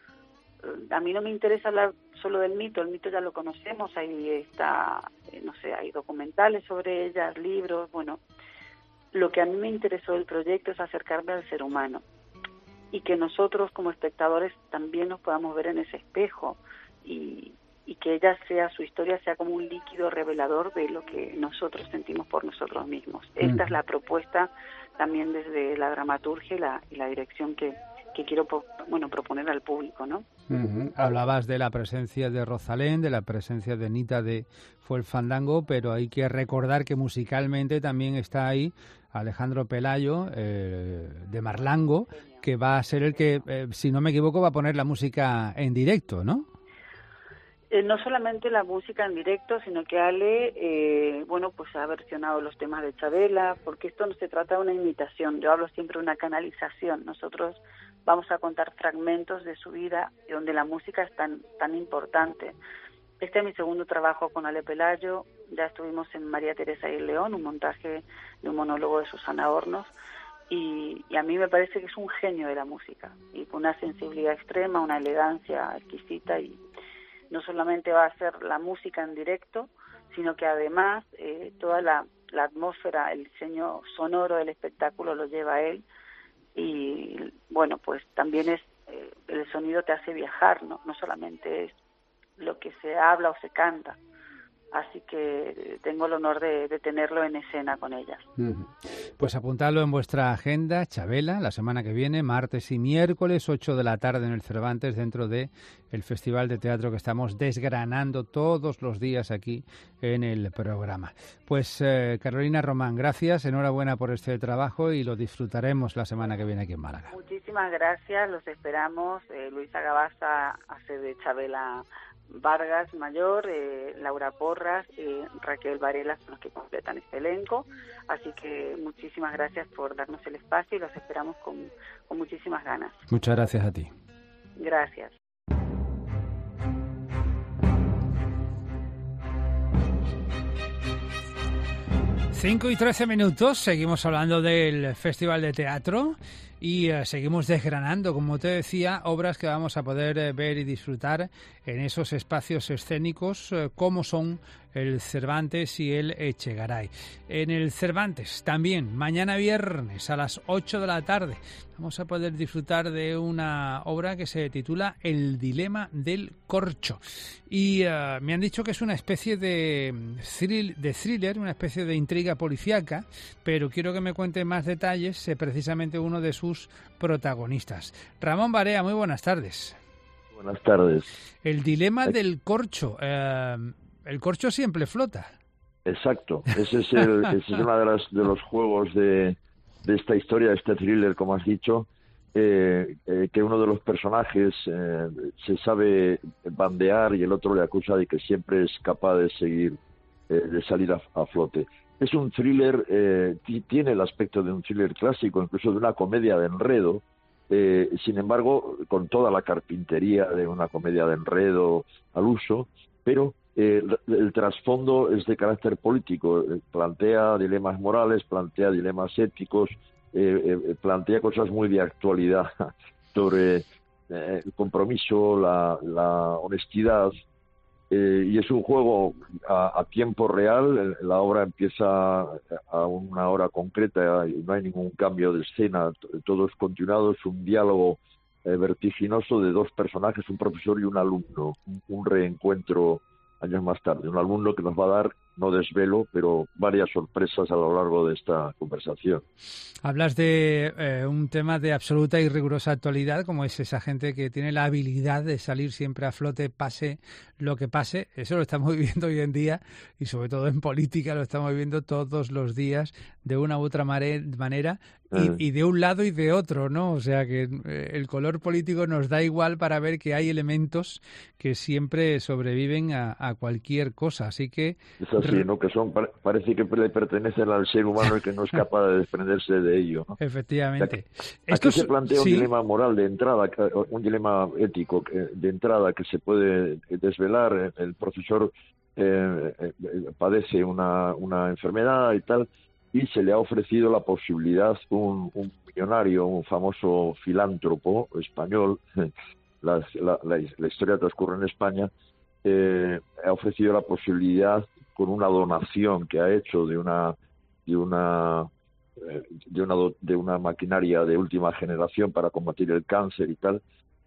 A mí no me interesa hablar solo del mito, el mito ya lo conocemos, ahí está, no sé, hay documentales sobre ella, libros, bueno. Lo que a mí me interesó del proyecto es acercarme al ser humano, y que nosotros como espectadores también nos podamos ver en ese espejo, y, y que ella sea, su historia sea como un líquido revelador de lo que nosotros sentimos por nosotros mismos. Esta mm. es la propuesta también desde la dramaturgia y la, y la dirección que, que quiero bueno, proponer al público, ¿no? Uh-huh. Hablabas de la presencia de Rosalén, de la presencia de Nita de Fue el Fandango, pero hay que recordar que musicalmente también está ahí Alejandro Pelayo, eh, de Marlango, que va a ser el que, eh, si no me equivoco, va a poner la música en directo, ¿no? Eh, no solamente la música en directo, sino que Ale, eh, bueno, pues ha versionado los temas de Chabela, porque esto no se trata de una imitación, yo hablo siempre de una canalización. Nosotros vamos a contar fragmentos de su vida donde la música es tan, tan importante. Este es mi segundo trabajo con Ale Pelayo, ya estuvimos en María Teresa y el León, un montaje de un monólogo de Susana Hornos, y, y a mí me parece que es un genio de la música, y con una sensibilidad extrema, una elegancia exquisita, y no solamente va a ser la música en directo, sino que además eh, toda la, la atmósfera, el diseño sonoro del espectáculo lo lleva él, y bueno, pues también es eh, el sonido te hace viajar, ¿no? No solamente es lo que se habla o se canta. Así que tengo el honor de, de tenerlo en escena con ella. Uh-huh. Pues apuntadlo en vuestra agenda, Chabela, la semana que viene, martes y miércoles, ocho de la tarde en el Cervantes, dentro de el Festival de Teatro que estamos desgranando todos los días aquí en el programa. Pues eh, Carolina Román, gracias, enhorabuena por este trabajo, y lo disfrutaremos la semana que viene aquí en Málaga. Muchísimas gracias, los esperamos. Eh, Luisa Gabasa hace de Chabela Vargas Mayor, eh, Laura Porras, eh, Raquel Varela son los que completan este elenco, así que muchísimas gracias por darnos el espacio y los esperamos con, con muchísimas ganas. Muchas gracias a ti. Gracias. Cinco y trece minutos, seguimos hablando del Festival de Teatro y uh, seguimos desgranando, como te decía, obras que vamos a poder uh, ver y disfrutar en esos espacios escénicos uh, como son el Cervantes y el Echegaray. En el Cervantes también, mañana viernes a las ocho de la tarde, vamos a poder disfrutar de una obra que se titula El dilema del corcho. Y uh, me han dicho que es una especie de, thrill, de thriller, una especie de intriga policíaca, pero quiero que me cuente más detalles eh, precisamente uno de sus protagonistas. Ramón Barea, muy buenas tardes. Buenas tardes. El dilema del corcho. Eh, el corcho siempre flota. Exacto. Ese es, el, ese es uno de los, de los juegos de, de esta historia, este thriller, como has dicho, eh, eh, que uno de los personajes eh, se sabe bandear y el otro le acusa de que siempre es capaz de seguir, eh, de salir a, a flote. Es un thriller, eh, t- tiene el aspecto de un thriller clásico, incluso de una comedia de enredo, eh, sin embargo, con toda la carpintería de una comedia de enredo al uso, pero eh, el, el trasfondo es de carácter político, eh, plantea dilemas morales, plantea dilemas éticos, eh, eh, plantea cosas muy de actualidad sobre eh, el compromiso, la, la honestidad, eh, y es un juego a, a tiempo real. La obra empieza a una hora concreta y no hay ningún cambio de escena, todo es continuado, es un diálogo eh, vertiginoso de dos personajes, un profesor y un alumno, un, un reencuentro años más tarde, un alumno que nos va a dar, no desvelo, pero varias sorpresas a lo largo de esta conversación. Hablas de eh, un tema de absoluta y rigurosa actualidad, como es esa gente que tiene la habilidad de salir siempre a flote, pase lo que pase. Eso lo estamos viviendo hoy en día y sobre todo en política lo estamos viviendo todos los días de una u otra mare- manera y, Eh. y de un lado y de otro, ¿no? O sea que eh, el color político nos da igual para ver que hay elementos que siempre sobreviven a, a cualquier cosa. Así que Es así, ¿no? Que son, parece que le pertenecen al ser humano y que no es capaz de desprenderse de ello, ¿no? Efectivamente. Aquí Esto se es- plantea sí. un dilema moral de entrada, un dilema ético de entrada que se puede desvelar. El profesor eh, eh, padece una, una enfermedad y tal, y se le ha ofrecido la posibilidad, un, un millonario, un famoso filántropo español, la, la, la, la historia transcurre en España, eh, ha ofrecido la posibilidad, con una donación que ha hecho de una de una eh, de una do- de una maquinaria de última generación para combatir el cáncer y tal,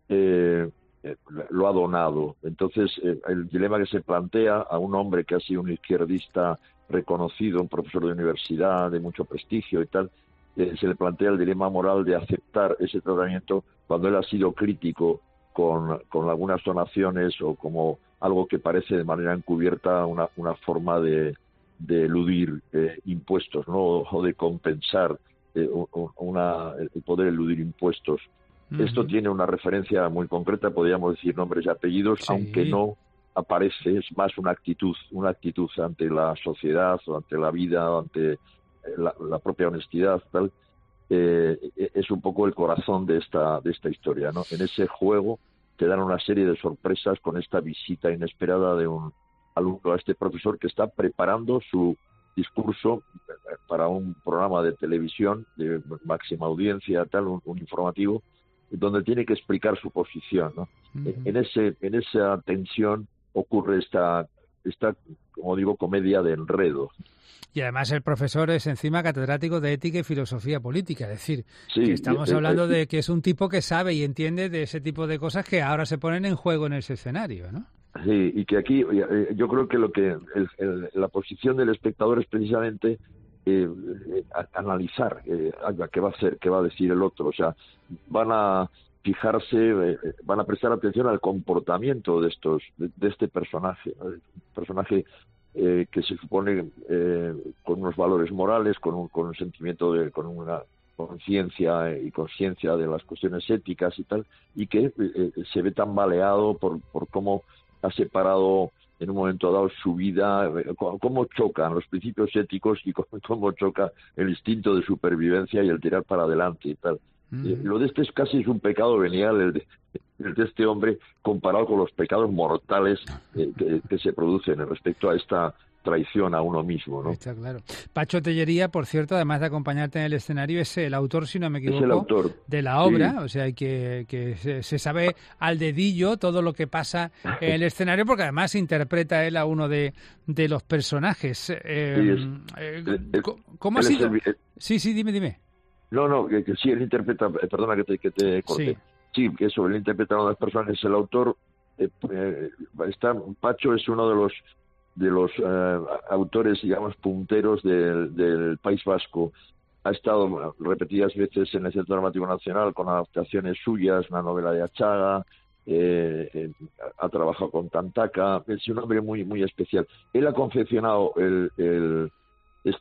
eh, eh, lo ha donado. Entonces eh, el dilema que se plantea a un hombre que ha sido un izquierdista reconocido, un profesor de universidad de mucho prestigio y tal, eh, se le plantea el dilema moral de aceptar ese tratamiento cuando él ha sido crítico con, con algunas donaciones o como algo que parece de manera encubierta una, una forma de, de eludir eh, impuestos, ¿no? O de compensar eh, una, el poder eludir impuestos. Uh-huh. Esto tiene una referencia muy concreta, podríamos decir nombres y apellidos, sí. Aunque no aparece, es más una actitud, una actitud ante la sociedad o ante la vida, ante la, la propia honestidad, tal. Eh, es un poco el corazón de esta de esta historia, ¿no? En ese juego te dan una serie de sorpresas con esta visita inesperada de un alumno a este profesor que está preparando su discurso para un programa de televisión de máxima audiencia, tal, un, un informativo, donde tiene que explicar su posición, ¿no? Uh-huh. En ese en esa tensión ocurre esta esta, como digo, comedia de enredo. Y además el profesor es encima catedrático de ética y filosofía política, es decir, sí, que estamos eh, hablando eh, de que es un tipo que sabe y entiende de ese tipo de cosas que ahora se ponen en juego en ese escenario, ¿no? Sí, y que aquí eh, yo creo que lo que el, el, la posición del espectador es precisamente eh, eh, analizar eh, qué va a hacer, qué va a decir el otro, o sea, van a fijarse, eh, van a prestar atención al comportamiento de estos, de, de este personaje, ¿no? El personaje eh, que se supone eh, con unos valores morales, con un, con un sentimiento de, con una conciencia y conciencia de las cuestiones éticas y tal, y que eh, se ve tan baleado por, por cómo ha separado en un momento dado su vida, eh, cómo chocan los principios éticos y cómo, cómo choca el instinto de supervivencia y el tirar para adelante y tal. Eh, lo de este es casi es un pecado venial, el de, el de este hombre, comparado con los pecados mortales eh, que, que se producen respecto a esta traición a uno mismo, ¿no? Está claro. Pacho Tellería, por cierto, además de acompañarte en el escenario, es el autor, si no me equivoco, es el autor. de la obra, sí. O sea, que, que se, se sabe al dedillo todo lo que pasa en el escenario, porque además interpreta él a uno de, de los personajes. Eh, sí, es, eh, el, ¿Cómo ha sido? El, el, sí, sí, dime, dime. No, no, que, que sí, él interpreta, perdona que te, que te corte. Sí. sí, eso, él interpreta a una de las personas, es el autor. Eh, eh, está, Pacho es uno de los de los eh, autores, digamos, punteros del, del País Vasco. Ha estado repetidas veces en el Centro Dramático Nacional con adaptaciones suyas, una novela de Achaga, eh, eh, ha trabajado con Tantaca, es un hombre muy muy especial. Él ha confeccionado el, el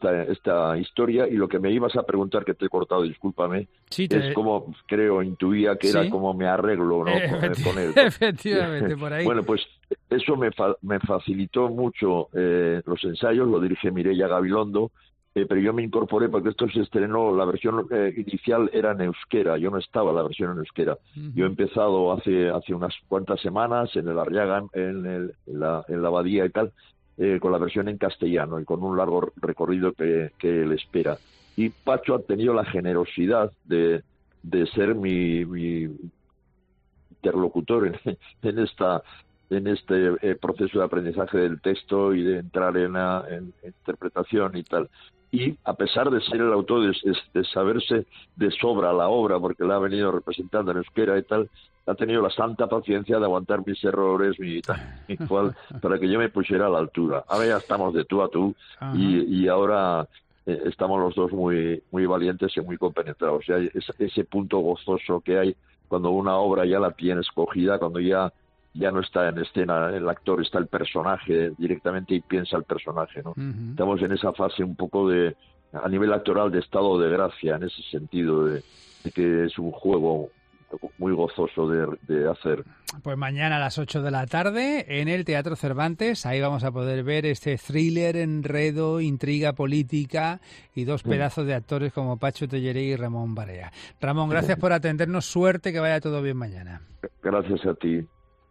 esta, esta historia, y lo que me ibas a preguntar, que te he cortado, discúlpame, sí, te... es como, creo, intuía que ¿Sí? era como me arreglo, ¿no? Efecti- con él. Efectivamente, por ahí. Bueno, pues eso me, fa- me facilitó mucho eh, los ensayos, lo dirige Mireia Gabilondo, eh, pero yo me incorporé porque esto se estrenó, la versión eh, inicial era en euskera, yo no estaba la versión en euskera. Uh-huh. Yo he empezado hace hace unas cuantas semanas en el Arriaga, en, el, en, la, en la abadía y tal, eh, con la versión en castellano y con un largo recorrido que, que él espera. Y Pacho ha tenido la generosidad de, de ser mi, mi interlocutor en, en esta en este eh, proceso de aprendizaje del texto y de entrar en la en, en interpretación y tal. Y a pesar de ser el autor, de, de saberse de sobra la obra, porque la ha venido representando en euskera y tal, ha tenido la santa paciencia de aguantar mis errores y tal, y cual, para que yo me pusiera a la altura. Ahora ya estamos de tú a tú, y, y ahora eh, estamos los dos muy muy valientes y muy compenetrados. O sea, es, ese punto gozoso que hay cuando una obra ya la tiene escogida, cuando ya ya no está en escena el actor, está el personaje directamente y piensa el personaje, ¿no? Uh-huh. Estamos en esa fase un poco de, a nivel actoral, de estado de gracia, en ese sentido, de, de que es un juego muy gozoso de, de hacer. Pues mañana a las ocho de la tarde en el Teatro Cervantes, ahí vamos a poder ver este thriller, enredo, intriga política y dos pedazos de actores como Pacho Tellería y Ramón Barea. Ramón, gracias por atendernos, suerte, que vaya todo bien mañana. Gracias a ti.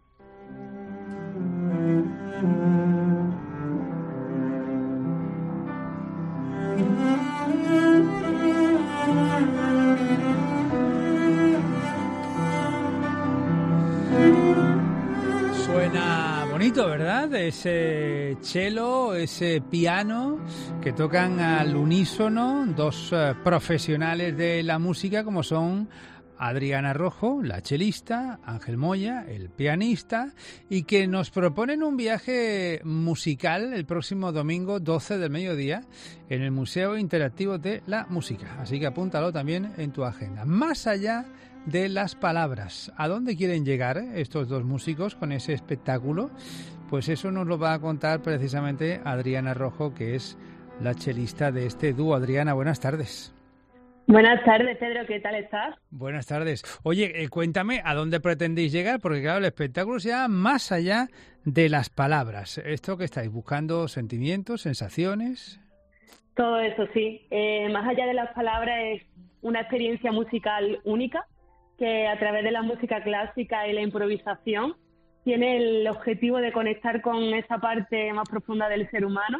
Suena bonito, ¿verdad? Ese cello, ese piano que tocan al unísono dos uh, profesionales de la música como son Adriana Rojo, la chelista, Ángel Moya, el pianista, y que nos proponen un viaje musical el próximo domingo doce del mediodía en el Museo Interactivo de la Música. Así que apúntalo también en tu agenda. Más allá de las palabras, ¿a dónde quieren llegar estos dos músicos con ese espectáculo? Pues eso nos lo va a contar precisamente Adriana Rojo, que es la chelista de este dúo. Adriana, buenas tardes. Buenas tardes, Pedro, ¿qué tal estás? Buenas tardes. Oye, eh, cuéntame a dónde pretendéis llegar, porque claro, el espectáculo se llama Más allá de las palabras. ¿Esto que estáis buscando? ¿Sentimientos, sensaciones? Todo eso, sí. Eh, Más allá de las palabras es una experiencia musical única que a través de la música clásica y la improvisación tiene el objetivo de conectar con esa parte más profunda del ser humano.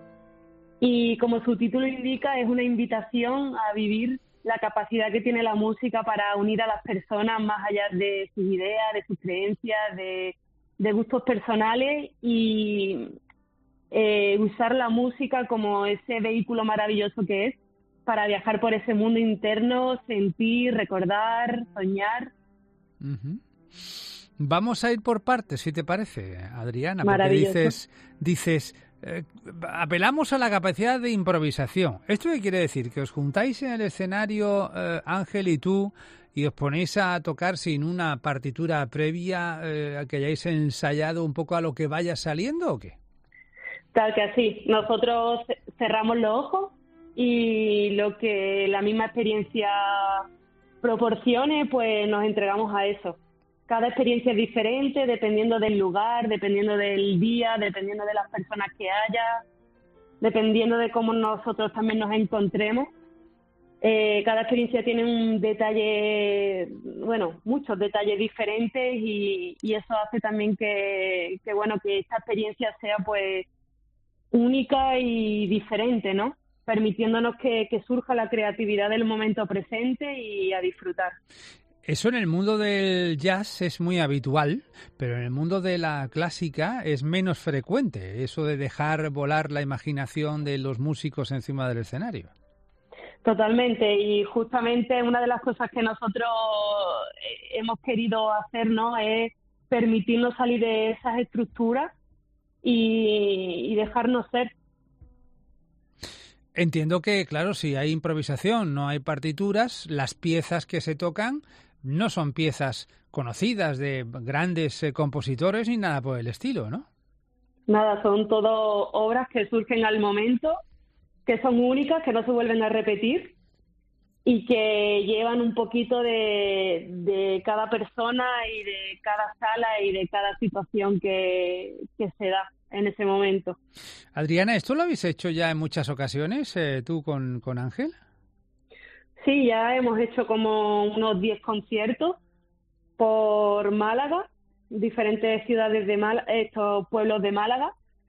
Y como su título indica, es una invitación a vivir la capacidad que tiene la música para unir a las personas más allá de sus ideas, de sus creencias, de, de gustos personales, y eh, usar la música como ese vehículo maravilloso que es para viajar por ese mundo interno, sentir, recordar, soñar. Uh-huh. Vamos a ir por partes, si te parece, Adriana, porque dices, dices eh, apelamos a la capacidad de improvisación. ¿Esto qué quiere decir? ¿Que os juntáis en el escenario, eh, Ángel y tú, y os ponéis a tocar sin una partitura previa, eh, que hayáis ensayado un poco a lo que vaya saliendo o qué? Tal que así. Nosotros cerramos los ojos y lo que la misma experiencia proporcione, pues nos entregamos a eso. Cada experiencia es diferente, dependiendo del lugar, dependiendo del día, dependiendo de las personas que haya, dependiendo de cómo nosotros también nos encontremos. Eh, cada experiencia tiene un detalle, bueno, muchos detalles diferentes, y, y eso hace también que, que, bueno, que esta experiencia sea pues única y diferente, ¿no? Permitiéndonos que, que surja la creatividad del momento presente y a disfrutar. Eso en el mundo del jazz es muy habitual, pero en el mundo de la clásica es menos frecuente, eso de dejar volar la imaginación de los músicos encima del escenario. Totalmente, y justamente una de las cosas que nosotros hemos querido hacer, ¿no?, es permitirnos salir de esas estructuras y, y dejarnos ser. Entiendo que, claro, si hay improvisación, no hay partituras, las piezas que se tocan no son piezas conocidas de grandes eh, compositores ni nada por el estilo, ¿no? Nada, son todo obras que surgen al momento que son únicas, que no se vuelven a repetir y que llevan un poquito de, de cada persona y de cada sala y de cada situación que, que se da en ese momento. Adriana, ¿esto lo habéis hecho ya en muchas ocasiones, eh, tú con, con Ángel? Sí, ya hemos hecho como unos diez conciertos por Málaga, diferentes ciudades de Málaga, estos pueblos de Málaga.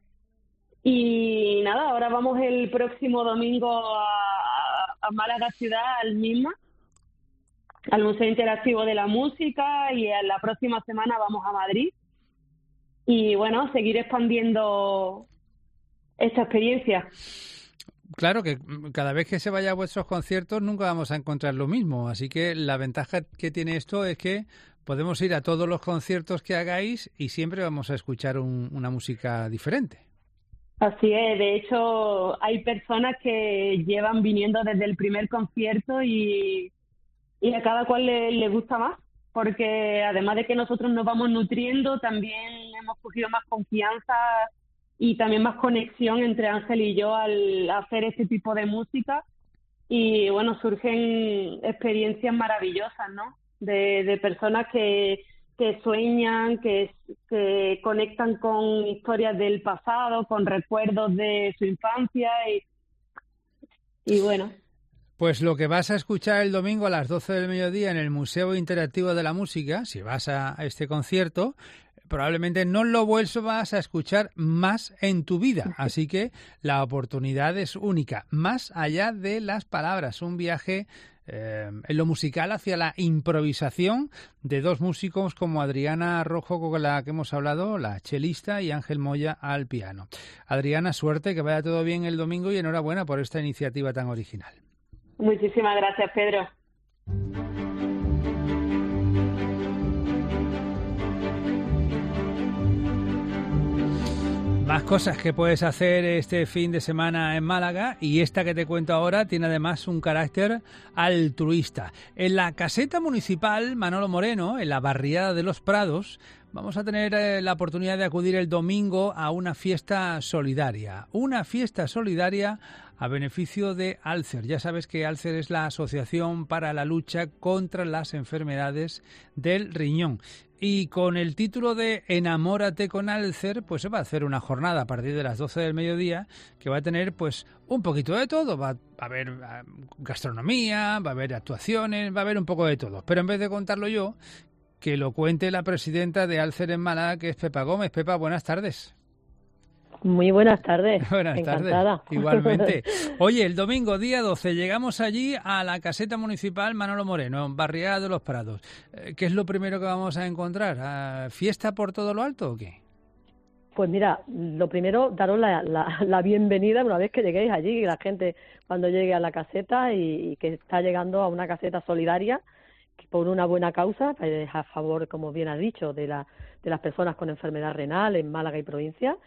Y nada, ahora vamos el próximo domingo a, a Málaga ciudad, al mismo, al Museo Interactivo de la Música, y en la próxima semana vamos a Madrid. Y bueno, seguir expandiendo esta experiencia. Claro que cada vez que se vaya a vuestros conciertos nunca vamos a encontrar lo mismo, así que la ventaja que tiene esto es que podemos ir a todos los conciertos que hagáis y siempre vamos a escuchar un, una música diferente. Así es, de hecho hay personas que llevan viniendo desde el primer concierto y, y a cada cual le, le gusta más, porque además de que nosotros nos vamos nutriendo, también hemos cogido más confianza y también más conexión entre Ángel y yo al hacer este tipo de música, y bueno, surgen experiencias maravillosas, ¿no? De, de personas que, que sueñan, que, que conectan con historias del pasado, con recuerdos de su infancia y, y bueno. Pues lo que vas a escuchar el domingo a las doce del mediodía en el Museo Interactivo de la Música, si vas a este concierto, probablemente no lo vuelvas a escuchar más en tu vida. Así que la oportunidad es única, más allá de las palabras. Un viaje eh, en lo musical hacia la improvisación de dos músicos como Adriana Rojo, con la que hemos hablado, la chelista, y Ángel Moya al piano. Adriana, suerte, que vaya todo bien el domingo y enhorabuena por esta iniciativa tan original. Muchísimas gracias, Pedro. Más cosas que puedes hacer este fin de semana en Málaga, y esta que te cuento ahora tiene además un carácter altruista. En la caseta municipal Manolo Moreno, en la barriada de Los Prados, vamos a tener eh, la oportunidad de acudir el domingo a una fiesta solidaria. Una fiesta solidaria a beneficio de Alcer. Ya sabes que Alcer es la Asociación para la Lucha contra las Enfermedades del Riñón. Y con el título de Enamórate con Alcer, pues se va a hacer una jornada a partir de las doce del mediodía que va a tener pues un poquito de todo. Va a haber gastronomía, va a haber actuaciones, va a haber un poco de todo. Pero en vez de contarlo yo, que lo cuente la presidenta de Alcer en Málaga, que es Pepa Gómez. Pepa, buenas tardes. Muy buenas tardes. Buenas Encantada. tardes. Igualmente. Oye, el domingo, día doce, llegamos allí a la caseta municipal Manolo Moreno, en Barriada de Los Prados. ¿Qué es lo primero que vamos a encontrar? ¿Fiesta por todo lo alto o qué? Pues mira, lo primero, daros la, la, la bienvenida una vez que lleguéis allí, la gente cuando llegue a la caseta y, y que está llegando a una caseta solidaria por una buena causa, pues a favor, como bien has dicho, de, la, de las personas con enfermedad renal en Málaga y provincia.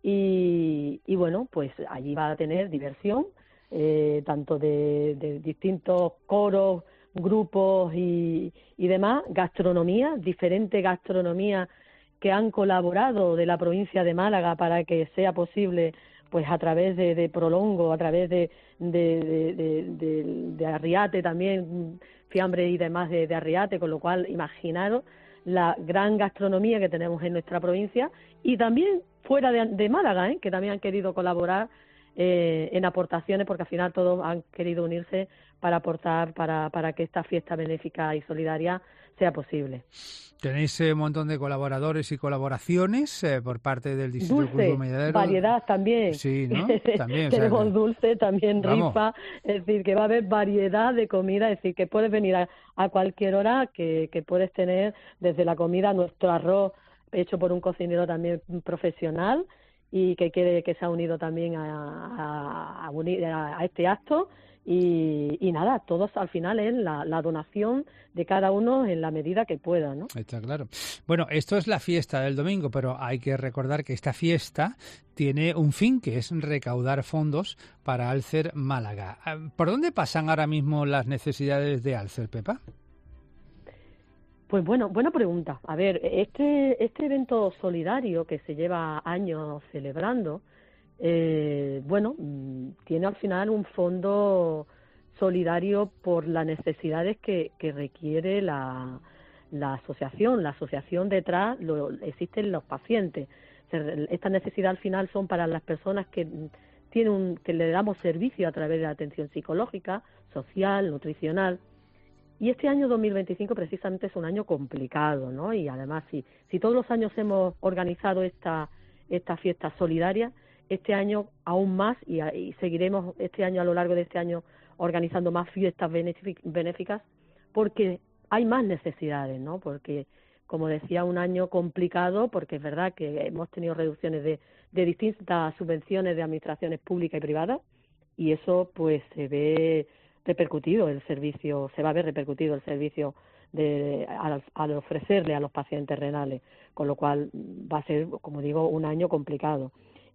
Y, y bueno, pues allí va a tener diversión, eh, tanto de, de distintos coros, grupos y, y demás, gastronomía, diferente gastronomía que han colaborado de la provincia de Málaga para que sea posible, pues a través de, de Prolongo, a través de, de, de, de, de, de Arriate también, fiambre y demás de, de Arriate, con lo cual imaginaros la gran gastronomía que tenemos en nuestra provincia, y también fuera de, de Málaga, ¿eh? que también han querido colaborar eh, en aportaciones, porque al final todos han querido unirse para aportar para, para que esta fiesta benéfica y solidaria sea posible. Tenéis eh, un montón de colaboradores y colaboraciones eh, por parte del Distrito Dulce, Cruz Medallero. Variedad también. Sí, ¿no? También. Tenemos o sea, dulce, también vamos. rifa, es decir, que va a haber variedad de comida, es decir, que puedes venir a, a cualquier hora, que, que puedes tener desde la comida, nuestro arroz hecho por un cocinero también profesional y que quiere que se ha unido también a, a, a, unir, a, a este acto. Y, y nada, todos al final es la, la donación de cada uno en la medida que pueda, ¿no? Está claro. Bueno, esto es la fiesta del domingo, pero hay que recordar que esta fiesta tiene un fin, que es recaudar fondos para Alcer Málaga. ¿Por dónde pasan ahora mismo las necesidades de Alcer, Pepa? Pues bueno, buena pregunta. A ver, este, este evento solidario que se lleva años celebrando, eh, bueno, tiene al final un fondo solidario por las necesidades que, que requiere la, la asociación. La asociación detrás lo, existen los pacientes. Estas necesidades al final son para las personas que tienen un, que le damos servicio a través de la atención psicológica, social, nutricional. Y este año dos mil veinticinco precisamente es un año complicado, ¿no? Y además, si, si todos los años hemos organizado esta, esta fiesta solidaria, este año aún más, y, y seguiremos este año, a lo largo de este año, organizando más fiestas benéficas, porque hay más necesidades, ¿no? Porque, como decía, un año complicado, porque es verdad que hemos tenido reducciones de, de distintas subvenciones de administraciones públicas y privadas, y eso pues se ve repercutido el servicio, se va a ver repercutido el servicio de al, al ofrecerle a los pacientes renales, con lo cual va a ser, como digo, un año complicado.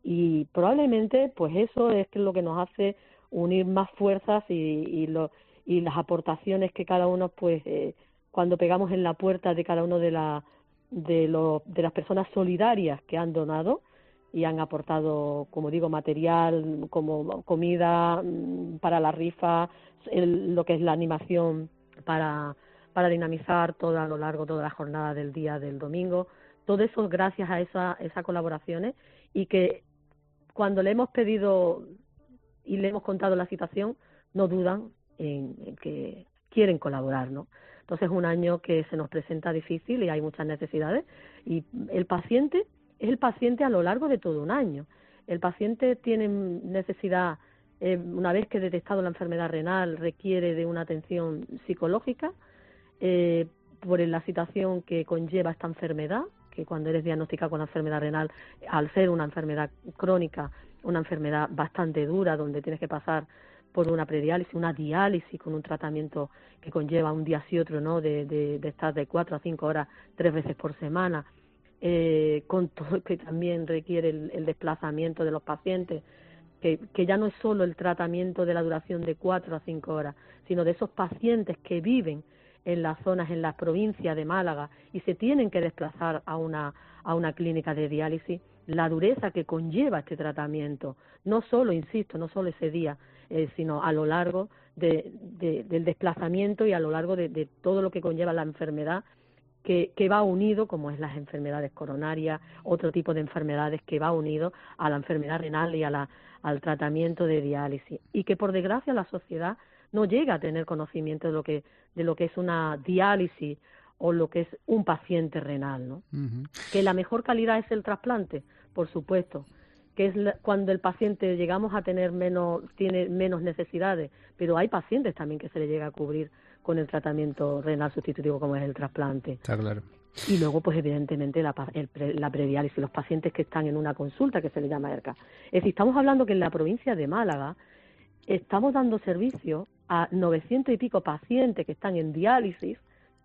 Y probablemente pues eso es lo que nos hace unir más fuerzas y, y, lo, y las aportaciones que cada uno pues eh, cuando pegamos en la puerta de cada uno de, la, de, lo, de las personas solidarias que han donado y han aportado, como digo, material, como comida para la rifa, el, lo que es la animación para, para dinamizar todo a lo largo, toda la jornada del día del domingo. Todo eso gracias a esa, esas colaboraciones, y que cuando le hemos pedido y le hemos contado la situación, no dudan en, en que quieren colaborar, ¿no? Entonces es un año que se nos presenta difícil y hay muchas necesidades, y el paciente es el paciente a lo largo de todo un año. El paciente tiene necesidad, eh, una vez que detectado la enfermedad renal, requiere de una atención psicológica eh, por la situación que conlleva esta enfermedad, que cuando eres diagnosticado con la enfermedad renal, al ser una enfermedad crónica, una enfermedad bastante dura, donde tienes que pasar por una prediálisis, una diálisis con un tratamiento que conlleva un día sí otro, ¿no? De, de, de estar de cuatro a cinco horas tres veces por semana, eh, con todo que también requiere el, el desplazamiento de los pacientes, que, que ya no es solo el tratamiento de la duración de cuatro a cinco horas, sino de esos pacientes que viven en las zonas, en las provincias de Málaga y se tienen que desplazar a una, a una clínica de diálisis, la dureza que conlleva este tratamiento, no solo, insisto, no solo ese día, eh, sino a lo largo de, de, del desplazamiento y a lo largo de, de todo lo que conlleva la enfermedad, que, que va unido, como es las enfermedades coronarias, otro tipo de enfermedades que va unido a la enfermedad renal y a la, al tratamiento de diálisis, y que por desgracia la sociedad no llega a tener conocimiento de lo que, de lo que es una diálisis o lo que es un paciente renal, ¿no? Uh-huh. Que la mejor calidad es el trasplante, por supuesto, que es la, cuando el paciente llegamos a tener menos, tiene menos necesidades, pero hay pacientes también que se le llega a cubrir con el tratamiento renal sustitutivo, como es el trasplante. Está claro. Y luego, pues evidentemente, la, el, la prediálisis, los pacientes que están en una consulta, que se le llama ERCA. Es decir, estamos hablando que en la provincia de Málaga estamos dando servicio a novecientos y pico pacientes que están en diálisis,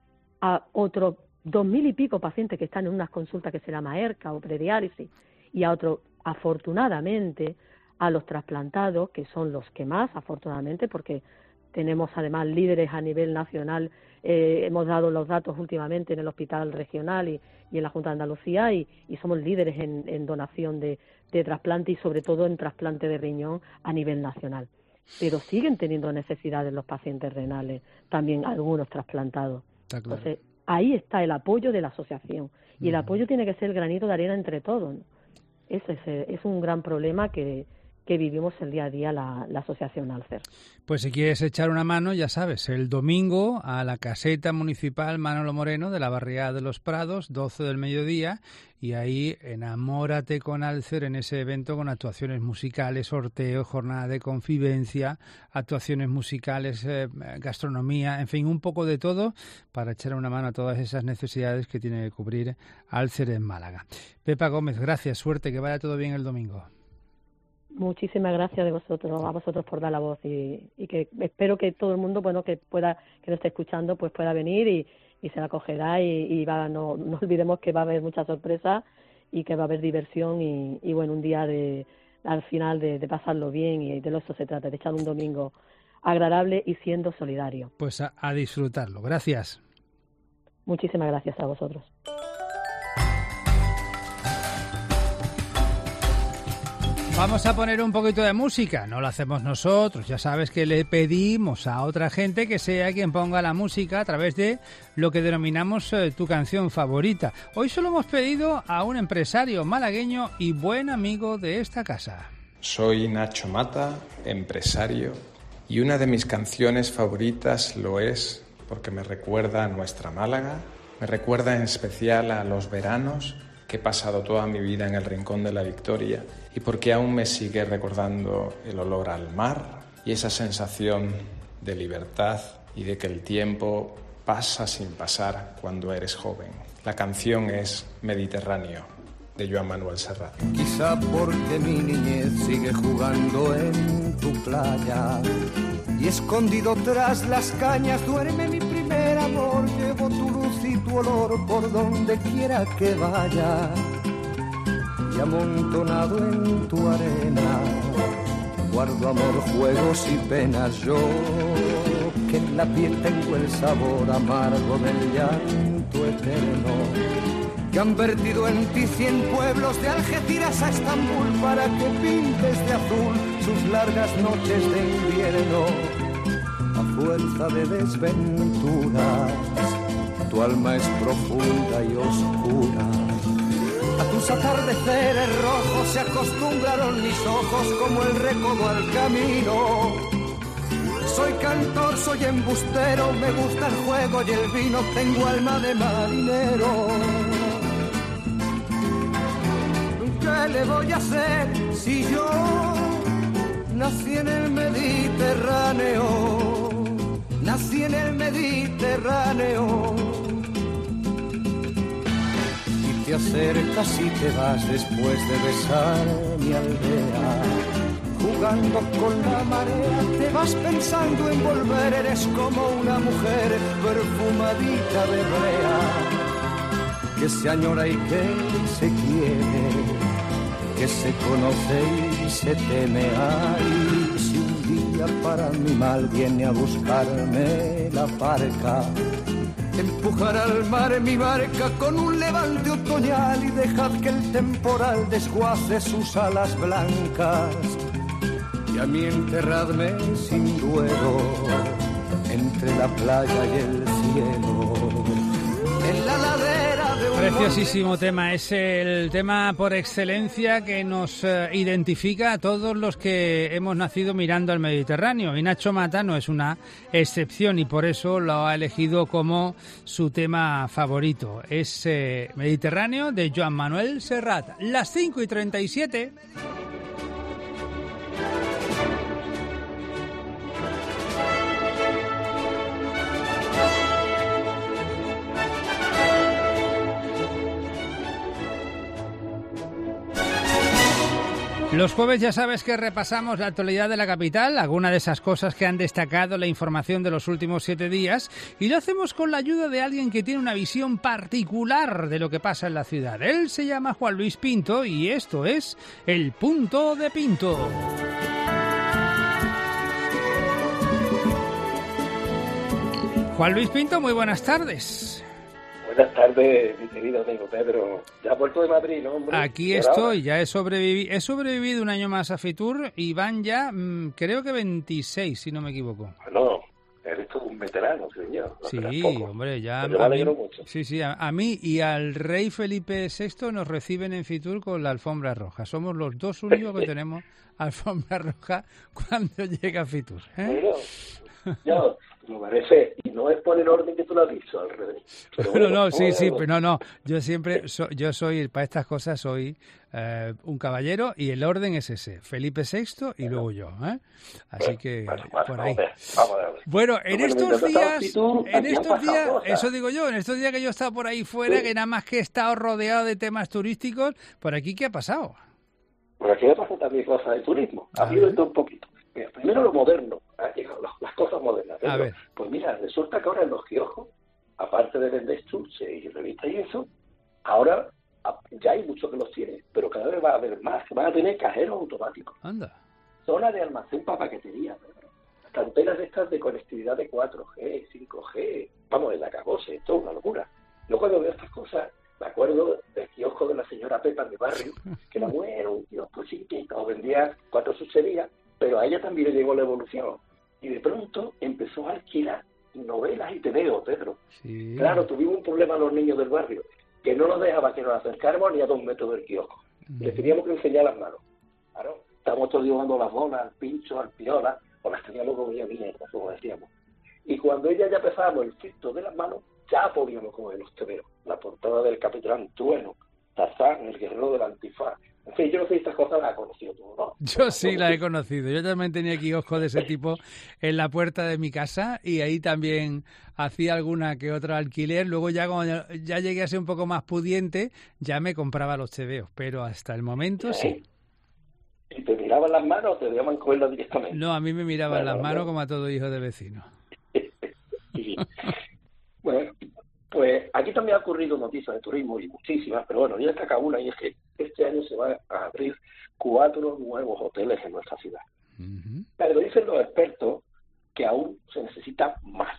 a otros dos mil y pico pacientes que están en unas consultas que se llama ERCA o prediálisis, y a otros, afortunadamente, a los trasplantados, que son los que más, afortunadamente, porque tenemos además líderes a nivel nacional. Eh, hemos dado los datos últimamente en el Hospital Regional y, y en la Junta de Andalucía, y, y somos líderes en, en donación de, de trasplante y sobre todo en trasplante de riñón a nivel nacional. Pero siguen teniendo necesidades los pacientes renales, también algunos trasplantados. Está claro. Entonces, ahí está el apoyo de la asociación, y el apoyo tiene que ser el granito de arena entre todos, ¿no? Ese es, es un gran problema que, que vivimos el día a día la, la Asociación Alcer. Pues si quieres echar una mano, ya sabes, el domingo a la caseta municipal Manolo Moreno de la barriada de Los Prados, doce del mediodía, y ahí enamórate con Alcer en ese evento con actuaciones musicales, sorteos, jornada de convivencia, actuaciones musicales, eh, gastronomía, en fin, un poco de todo para echar una mano a todas esas necesidades que tiene que cubrir Alcer en Málaga. Pepa Gómez, gracias, suerte, que vaya todo bien el domingo. Muchísimas gracias de vosotros, a vosotros por dar la voz, y, y que espero que todo el mundo, bueno, que pueda, que nos esté escuchando, pues pueda venir y, y se la acogerá, y, y va, no, no olvidemos que va a haber muchas sorpresas y que va a haber diversión y, y bueno, un día de, al final de, de pasarlo bien, y de eso se trata, de echar un domingo agradable y siendo solidario. Pues a, a disfrutarlo. Gracias. Muchísimas gracias a vosotros. Vamos a poner un poquito de música, no lo hacemos nosotros, ya sabes que le pedimos a otra gente que sea quien ponga la música a través de lo que denominamos eh, tu canción favorita. Hoy solo hemos pedido a un empresario malagueño y buen amigo de esta casa. Soy Nacho Mata, empresario, y una de mis canciones favoritas lo es porque me recuerda a nuestra Málaga, me recuerda en especial a los veranos que he pasado toda mi vida en el Rincón de la Victoria y porque aún me sigue recordando el olor al mar y esa sensación de libertad y de que el tiempo pasa sin pasar cuando eres joven. La canción es Mediterráneo, de Joan Manuel Serrat. Quizá porque mi niñez sigue jugando en tu playa y escondido tras las cañas duerme mi primer amor. Llevo tu luz y tu olor por donde quiera que vaya y amontonado en tu arena guardo amor, juegos y penas. Yo que en la piel tengo el sabor amargo del llanto eterno que han vertido en ti cien pueblos de Algeciras a Estambul para que pintes de azul sus largas noches de invierno. A fuerza de desventuras, tu alma es profunda y oscura. A tus atardeceres rojos se acostumbraron mis ojos como el recodo al camino. Soy cantor, soy embustero, me gusta el juego y el vino, tengo alma de marinero. ¿Qué le voy a hacer si yo nací en el Mediterráneo? Nací en el Mediterráneo. Y te acercas y te vas después de besar mi aldea. Jugando con la marea, te vas pensando en volver. Eres como una mujer perfumadita de brea, que se añora y que se quiere, que se conoce y se teme. Ay, si un día para mi mal viene a buscarme la barca, empujar al mar mi barca con un levante otoñal y dejad que el temporal desguace sus alas blancas. Y a mí enterradme sin duelo entre la playa y el cielo, en la ladera de un Preciosísimo tema, es el tema por excelencia que nos eh, identifica a todos los que hemos nacido mirando al Mediterráneo, y Nacho Mata no es una excepción y por eso lo ha elegido como su tema favorito. Es eh, Mediterráneo de Joan Manuel Serrat. Las cinco y treinta y siete. Los jueves ya sabes que repasamos la actualidad de la capital, alguna de esas cosas que han destacado la información de los últimos siete días, y lo hacemos con la ayuda de alguien que tiene una visión particular de lo que pasa en la ciudad. Él se llama Juan Luis Pinto y esto es El Punto de Pinto. Juan Luis Pinto, muy buenas tardes. Buenas tardes, mi querido amigo Pedro. Ya has vuelto de Madrid, ¿no, hombre? Aquí estoy, ya he sobrevivido, he sobrevivido un año más a Fitur y van ya, mmm, creo que veintiséis, si no me equivoco. Bueno, eres todo un veterano, señor. No sí, hombre, ya... Pero yo me alegro mucho. Sí, sí, a, a mí y al rey Felipe sexto nos reciben en Fitur con la alfombra roja. Somos los dos únicos que tenemos alfombra roja cuando llega a Fitur, ¿eh? Bueno, yo... Me parece, y no es por el orden que tú lo has dicho, al revés. Pero bueno, no, no, sí, sí, pero no, no, yo siempre, so, yo soy, para estas cosas soy eh, un caballero y el orden es ese, Felipe sexto y luego yo, ¿eh? Así que, bueno, bueno, por ahí. Vamos a ver, vamos a ver. Bueno, en estos días, en estos días, eso digo yo, en estos días que yo he estado por ahí fuera, sí, que nada más que he estado rodeado de temas turísticos, ¿por aquí qué ha pasado? Por aquí ha pasado también cosas de turismo, ha habido esto un poquito. Mira, primero lo moderno, ha llegado las, las cosas modernas. A ver. Pues mira, resulta que ahora en los kioscos, aparte de vender chuches y revistas y eso, ahora ya hay muchos que los tienen, pero cada vez va a haber más, que van a tener cajeros automáticos. Anda. Zona de almacén para paquetería, canteras de estas de conectividad de cuatro G, cinco G, vamos, en la cagose, esto es una locura. Yo cuando veo estas cosas, me acuerdo del kiosco de la señora Pepa en mi barrio, que era bueno, un kiosco chiquito, vendía cuatro chucherías, pero a ella también le llegó la evolución. Y de pronto empezó a alquilar novelas y tebeos, Pedro. Sí. Claro, tuvimos un problema los niños del barrio, que no nos dejaba que nos acercáramos ni a dos metros del kiosco. Uh-huh. Les teníamos que enseñar las manos. Claro, estábamos todos llevando las bolas, al pincho, al piola, o las teníamos como ya mierdas, como decíamos. Y cuando ella ya empezábamos el filtro de las manos, ya podíamos comer los tebeos. La portada del Capitán Trueno, Tarzán, el guerrero del Antifaz. En fin, yo no sé si estas cosas las has conocido tú, ¿no? Yo sí las he conocido. Yo también tenía kioscos de ese tipo en la puerta de mi casa y ahí también hacía alguna que otra alquiler. Luego ya cuando ya llegué a ser un poco más pudiente, ya me compraba los tebeos. Pero hasta el momento sí. ¿Y te miraban las manos o te dejaban cogerlas directamente? No, a mí me miraban bueno, las manos no. como a todo hijo de vecino. Sí. Bueno, pues aquí también ha ocurrido noticias de turismo y muchísimas, pero bueno, yo destaca una y es que este año se van a abrir cuatro nuevos hoteles en nuestra ciudad. Uh-huh. Pero dicen los expertos que aún se necesita más.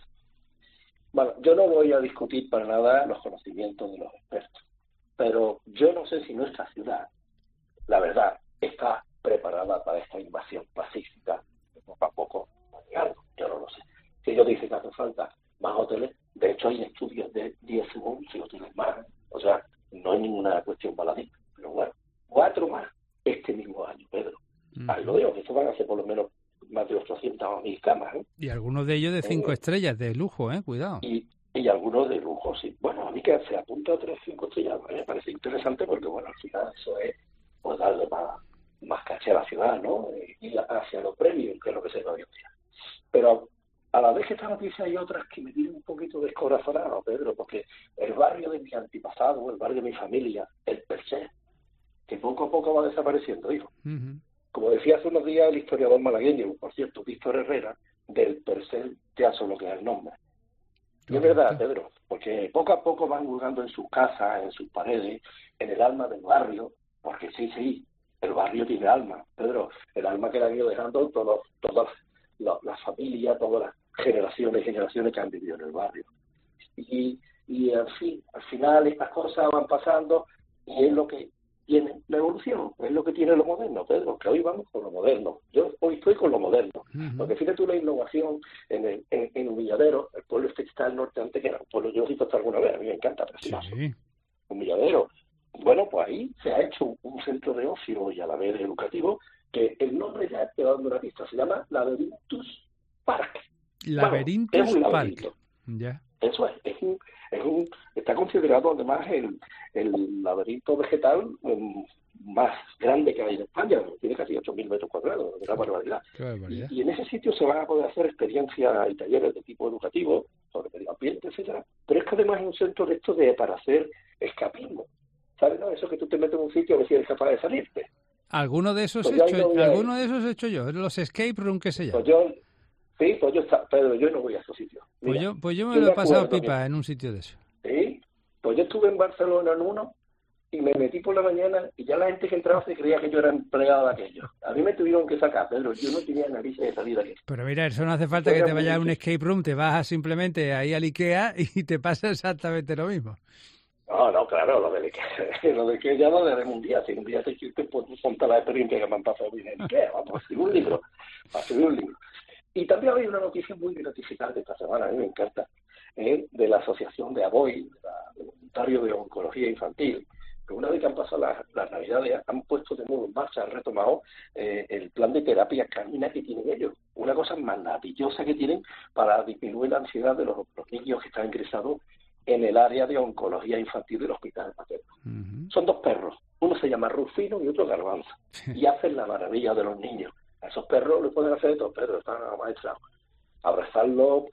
Bueno, yo no voy a discutir para nada los conocimientos de los expertos, pero yo no sé si nuestra ciudad, la verdad, está preparada para esta invasión pacífica que poco a poco va llegando. Yo no lo sé. Si ellos dicen que hace falta más hoteles, de hecho hay estudios de diez o once hoteles más, o sea, no hay ninguna cuestión baladí, pero bueno, cuatro más este mismo año, Pedro. Uh-huh. Ahí lo digo, que esto van a ser por lo menos más de ochocientas mil camas, ¿eh? Y algunos de ellos de cinco eh, estrellas, de lujo, ¿eh? Cuidado. Y, y algunos de lujo, sí. Bueno, a mí que se apunta a tres, cinco estrellas, me parece interesante porque, bueno, al final eso es pues darle más, más caché a la ciudad, ¿no? Y hacia los premios, que es lo que se va hoy en día. Pero a la vez que esta noticia hay otras que me tienen un poquito descorazonado, Pedro, porque el barrio de mi antepasado, el barrio de mi familia, el Percé, que poco a poco va desapareciendo, hijo. Uh-huh. Como decía hace unos días el historiador malagueño, por cierto, Víctor Herrera, del Percé ya solo queda el nombre. Y es verdad, Pedro, porque poco a poco van hurgando en sus casas, en sus paredes, en el alma del barrio, porque sí, sí, el barrio tiene alma, Pedro, el alma que le han ido dejando todos, todas las la familias, todas las generaciones y generaciones que han vivido en el barrio. Y, y en fin, al final estas cosas van pasando y es lo que tiene la evolución, es lo que tiene lo moderno, Pedro, que hoy vamos con lo moderno. Yo hoy estoy con lo moderno, uh-huh. Porque fíjate tú la innovación en el, en, en Humilladero, el pueblo este que está al norte antes que era un pueblo, yo he visto hasta alguna vez, a mí me encanta, precioso. Sí. Humilladero. Bueno, pues ahí se ha hecho un centro de ocio y a la vez educativo, que el nombre ya te va dando una pista, se llama Laberintus Park. Laberintus bueno, es un Park. laberinto. Ya. Eso es, es un, es un, está considerado además el, el laberinto vegetal um, más grande que hay en España, tiene casi ocho mil metros cuadrados, es una barbaridad. Qué barbaridad. Y, y en ese sitio se van a poder hacer experiencias y talleres de tipo educativo, sobre medio ambiente, etcétera. Pero es que además es un centro de esto de para hacer escapismo. ¿Sabes? ¿No? Eso que tú te metes en un sitio a ver si eres capaz de salirte. ¿Alguno de esos pues he hecho? No ¿Alguno de esos he hecho yo? Los escape room que se llaman. Pues yo, sí, pues yo, Pedro, yo no voy a esos sitios. Mira, pues, yo, pues yo me yo lo he pasado pipa mira. en un sitio de eso. Sí, pues yo estuve en Barcelona en uno y me metí por la mañana y ya la gente que entraba se creía que yo era empleado de aquello. A mí me tuvieron que sacar, Pedro, yo no tenía narices de salir de aquí. Pero mira, eso no hace falta Pero que te vayas a un escape room, te vas simplemente ahí al Ikea y te pasa exactamente lo mismo. No, no, claro, lo de que, lo de que ya lo daremos un día. Si un día te quieres pues, contar la experiencia que me han pasado bien en Ikea, vamos a escribir un libro, a escribir un libro. Y también hay una noticia muy gratificante esta semana, a mí me encanta, ¿eh? de la Asociación de ABOI, de, la, de Voluntarios de Oncología Infantil, que una vez que han pasado las, las Navidades han puesto de nuevo en marcha, han retomado eh, el plan de terapia canina que tienen ellos. Una cosa maravillosa que tienen para disminuir la ansiedad de los, los niños que están ingresados en el área de oncología infantil del hospital materno. Uh-huh. Son dos perros, uno se llama Rufino y otro Garbanzo, y hacen la maravilla de los niños. A esos perros les pueden hacer de todo, pero están amaestrados. Abrazarlos,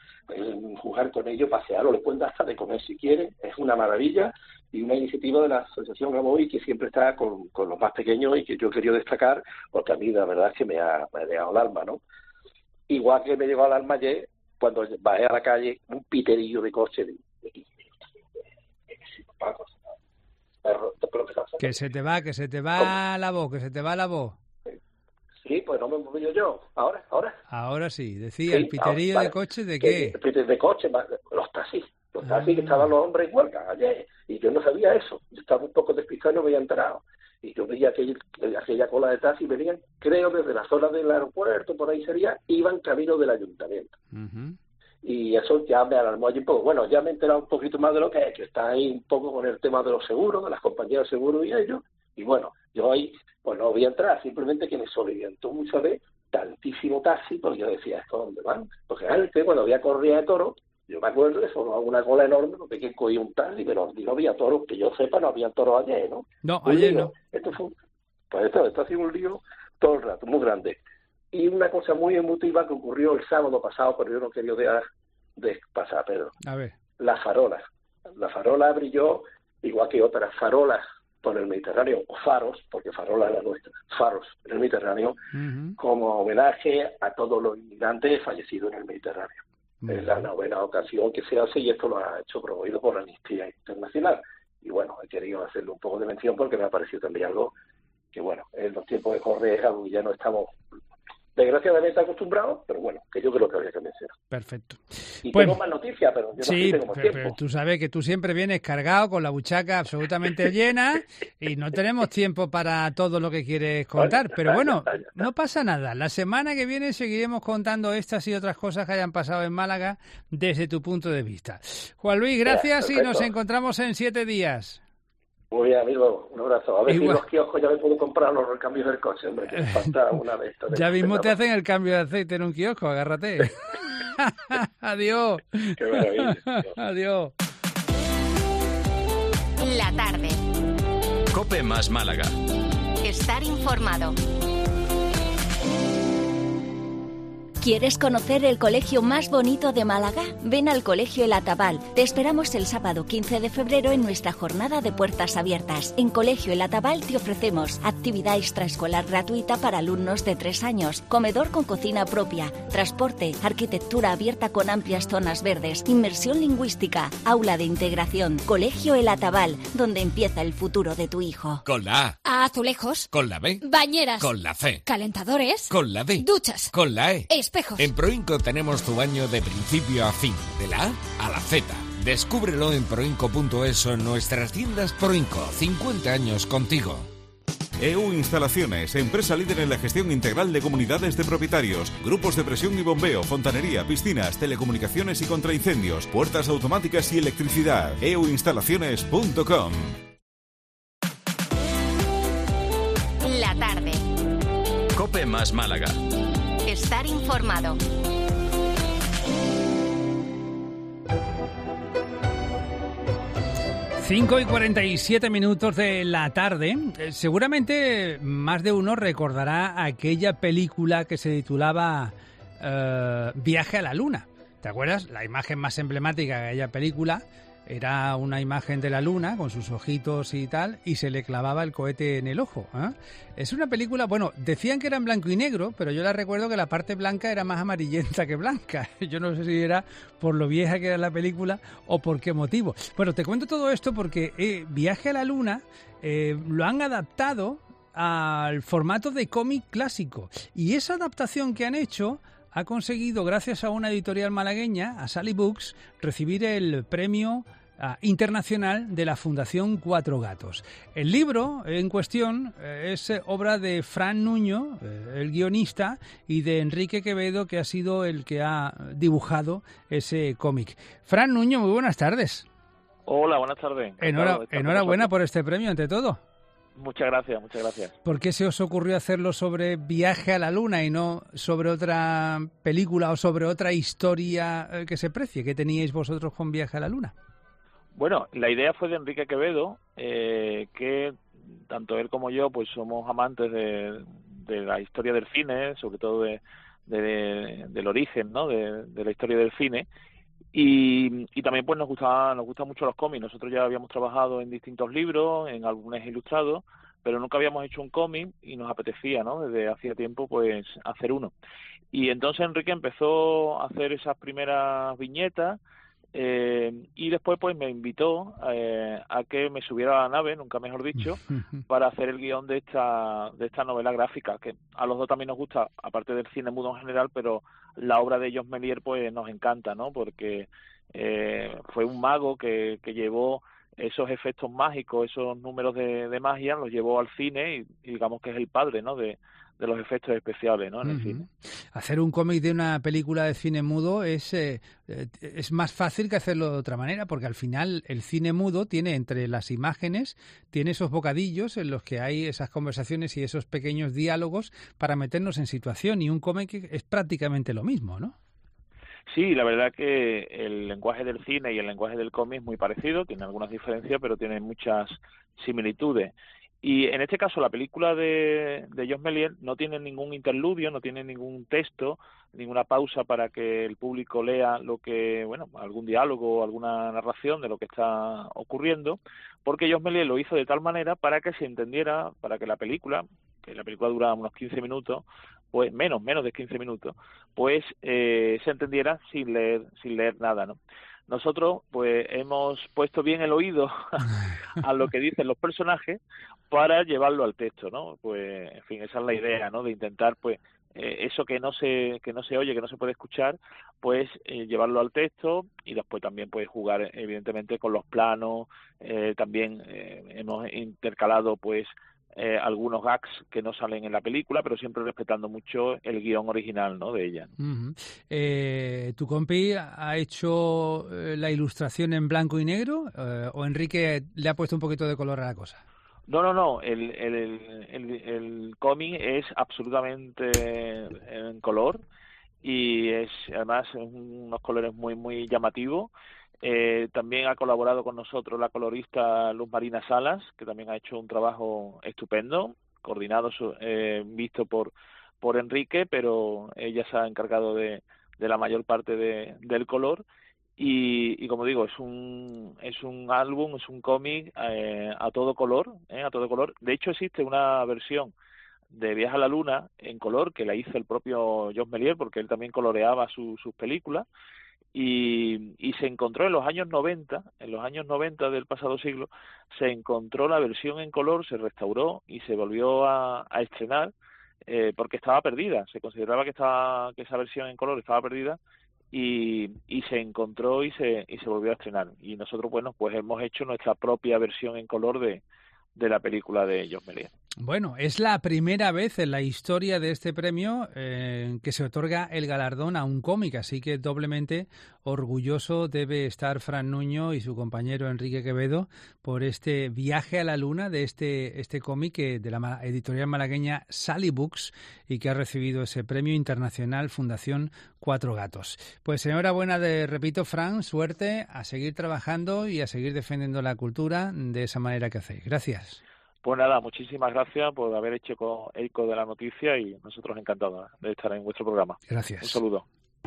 jugar con ellos, pasearlos, les pueden dar hasta de comer si quieren, es una maravilla, y una iniciativa de la Asociación ABOI que siempre está con, con los más pequeños y que yo quería destacar, porque a mí la verdad es que me ha, me ha llegado al alma, ¿no? Igual que me llegó al alma ayer, cuando bajé a la calle, un piterillo de coche de, de que se te va, que se te va la voz, que se te va la voz. Sí, pues no me moví yo. Ahora, ahora. Ahora sí. Decía, sí, el piterillo ahora, vale. de coche, ¿de qué? El de coche, los taxis. Los taxis que estaban los hombres en huelga ayer, y yo no sabía eso. Yo estaba un poco despistado y no me había enterado. Y yo veía aquel, aquella cola de taxis, venían, creo, desde la zona del aeropuerto, por ahí sería, iban camino del ayuntamiento. Uh-huh. Y eso ya me alarmó allí un poco. Bueno, ya me he enterado un poquito más de lo que es, que está ahí un poco con el tema de los seguros, de las compañías de seguros y ellos. Y bueno, yo ahí, pues no voy a entrar, simplemente que me soliviantó mucho de tantísimo taxi, porque yo decía, ¿esto dónde van? Porque antes, cuando había corrida de toros, yo me acuerdo de eso, ¿no? Una cola enorme, no sé quién cogía un taxi, pero no había toros, que yo sepa, no había toros ayer, ¿no? No, un ayer lío. no. Esto fue, pues esto, esto ha sido un lío todo el rato, muy grande. Y una cosa muy emotiva que ocurrió el sábado pasado, pero yo no quería dejar de pasar, Pedro. A ver. Las farolas. La farola brilló, igual que otras farolas por el Mediterráneo, o faros, porque farola es la nuestra, faros en el Mediterráneo, uh-huh. como homenaje a todos los inmigrantes fallecidos en el Mediterráneo. Uh-huh. Es la novena ocasión que se hace y esto lo ha hecho promovido por la Amnistía Internacional. Y bueno, he querido hacerle un poco de mención porque me ha parecido también algo que, bueno, en los tiempos de correr es algo que ya no estamos desgraciadamente acostumbrados, pero bueno, que yo creo que habría que mencionar. Perfecto. Y pues, tengo más noticias, pero yo no sí, tengo más pero, tiempo. Pero tú sabes que tú siempre vienes cargado con la buchaca absolutamente llena y no tenemos tiempo para todo lo que quieres contar. Vale, pero bueno, está, está. No pasa nada. La semana que viene seguiremos contando estas y otras cosas que hayan pasado en Málaga desde tu punto de vista. Juan Luis, gracias ya, y nos encontramos en siete días. Muy bien, amigo, un abrazo. A ver Igual. si los kioscos ya me puedo comprar los recambios del coche, hombre, que me falta una de estas. Ya mismo te hacen el cambio de aceite en un kiosco, agárrate. Adiós. Qué maravilla. Adiós. La tarde. COPE más Málaga. Estar informado. ¿Quieres conocer el colegio más bonito de Málaga? Ven al Colegio El Atabal. Te esperamos el sábado quince de febrero en nuestra jornada de puertas abiertas. En Colegio El Atabal te ofrecemos actividad extraescolar gratuita para alumnos de tres años, comedor con cocina propia, transporte, arquitectura abierta con amplias zonas verdes, inmersión lingüística, aula de integración. Colegio El Atabal, donde empieza el futuro de tu hijo. Con la A. A azulejos. Con la B. Bañeras. Con la C. Calentadores. Con la D. Duchas. Con la E. Espejos. En Proinco tenemos tu baño de principio a fin, de la A a la Z. Descúbrelo en proinco punto es o en nuestras tiendas Proinco. cincuenta años contigo. E U Instalaciones, empresa líder en la gestión integral de comunidades de propietarios, grupos de presión y bombeo, fontanería, piscinas, telecomunicaciones y contraincendios, puertas automáticas y electricidad. e u instalaciones punto com. La tarde. COPE más Málaga. Estar informado. cinco y cuarenta y siete minutos de la tarde. Eh, seguramente más de uno recordará aquella película que se titulaba eh, Viaje a la Luna. ¿Te acuerdas? La imagen más emblemática de aquella película era una imagen de la luna con sus ojitos y tal, y se le clavaba el cohete en el ojo, ¿eh? Es una película, bueno, decían que era en blanco y negro, pero yo la recuerdo que la parte blanca era más amarillenta que blanca. Yo no sé si era por lo vieja que era la película o por qué motivo. Bueno, te cuento todo esto porque eh, Viaje a la Luna eh, lo han adaptado al formato de cómic clásico, y esa adaptación que han hecho ha conseguido, gracias a una editorial malagueña, a Sally Books, recibir el premio uh, internacional de la Fundación Cuatro Gatos. El libro en cuestión eh, es eh, obra de Fran Nuño, eh, el guionista, y de Enrique Quevedo, que ha sido el que ha dibujado ese cómic. Fran Nuño, muy buenas tardes. Hola, buenas tardes. Enhora, enhorabuena por este premio, ante todo. Muchas gracias, muchas gracias. ¿Por qué se os ocurrió hacerlo sobre Viaje a la Luna y no sobre otra película o sobre otra historia que se precie? ¿Qué teníais vosotros con Viaje a la Luna? Bueno, la idea fue de Enrique Quevedo, eh, que tanto él como yo pues somos amantes de, de la historia del cine, sobre todo de, de, del origen, ¿no? de, de la historia del cine. Y, y también pues nos gusta, nos gustan mucho los cómics. Nosotros ya habíamos trabajado en distintos libros, en álbumes ilustrados, pero nunca habíamos hecho un cómic y nos apetecía, ¿no? Desde hacía tiempo pues hacer uno. Y entonces Enrique empezó a hacer esas primeras viñetas eh, y después pues me invitó eh, a que me subiera a la nave, nunca mejor dicho, para hacer el guión de esta de esta novela gráfica, que a los dos también nos gusta, aparte del cine mudo en general, pero la obra de John Melier pues nos encanta, ¿no? Porque eh, fue un mago que, que llevó esos efectos mágicos, esos números de, de magia, los llevó al cine y, y digamos que es el padre, ¿no?, de, de los efectos especiales, ¿no?, en el uh-huh. cine. Hacer un cómic de una película de cine mudo es eh, es más fácil que hacerlo de otra manera, porque al final el cine mudo tiene entre las imágenes, tiene esos bocadillos en los que hay esas conversaciones y esos pequeños diálogos para meternos en situación, y un cómic es prácticamente lo mismo, ¿no? Sí, la verdad que el lenguaje del cine y el lenguaje del cómic es muy parecido, tiene algunas diferencias, pero tiene muchas similitudes. Y en este caso la película de, de Georges Méliès no tiene ningún interludio, no tiene ningún texto, ninguna pausa para que el público lea lo que, bueno, algún diálogo o alguna narración de lo que está ocurriendo, porque Georges Méliès lo hizo de tal manera para que se entendiera, para que la película, que la película dura unos quince minutos, pues menos, menos de quince minutos, pues eh, se entendiera sin leer, sin leer nada, ¿no? Nosotros, pues, hemos puesto bien el oído a lo que dicen los personajes para llevarlo al texto, ¿no? Pues, en fin, esa es la idea, ¿no?, de intentar, pues, eh, eso que no se que no se oye, que no se puede escuchar, pues, eh, llevarlo al texto, y después también, pues, jugar, evidentemente, con los planos. Eh, también eh, hemos intercalado, pues, Eh, algunos gags que no salen en la película, pero siempre respetando mucho el guión original, ¿no?, de ella. Uh-huh. Eh, ¿Tu compi ha hecho eh, la ilustración en blanco y negro eh, o Enrique le ha puesto un poquito de color a la cosa? No, no, no. El, el, el, el, el cómic es absolutamente en color y es además unos colores muy, muy llamativos. Eh, también ha colaborado con nosotros la colorista Luz Marina Salas, que también ha hecho un trabajo estupendo, coordinado, eh, visto por por Enrique, pero ella se ha encargado de, de la mayor parte de, del color. Y, y como digo, es un es un álbum, es un cómic eh, a todo color, eh, a todo color. De hecho, existe una versión de Viaje a la Luna en color que la hizo el propio Georges Méliès, porque él también coloreaba su, sus películas. Y, y se encontró en los años noventa, en los años noventa del pasado siglo, se encontró la versión en color, se restauró y se volvió a, a estrenar eh, porque estaba perdida. Se consideraba que estaba que esa versión en color estaba perdida y, y se encontró y se y se volvió a estrenar. Y nosotros, bueno, pues hemos hecho nuestra propia versión en color de, de la película de Georges Méliès. Bueno, es la primera vez en la historia de este premio eh, que se otorga el galardón a un cómic, así que doblemente orgulloso debe estar Fran Nuño y su compañero Enrique Quevedo por este viaje a la luna de este este cómic de la editorial malagueña Sally Books y que ha recibido ese premio internacional Fundación Cuatro Gatos. Pues enhorabuena, de, repito, Fran, suerte, a seguir trabajando y a seguir defendiendo la cultura de esa manera que hacéis. Gracias. Pues nada, muchísimas gracias por haber hecho eco de la noticia y nosotros encantados de estar en vuestro programa. Gracias. Un saludo.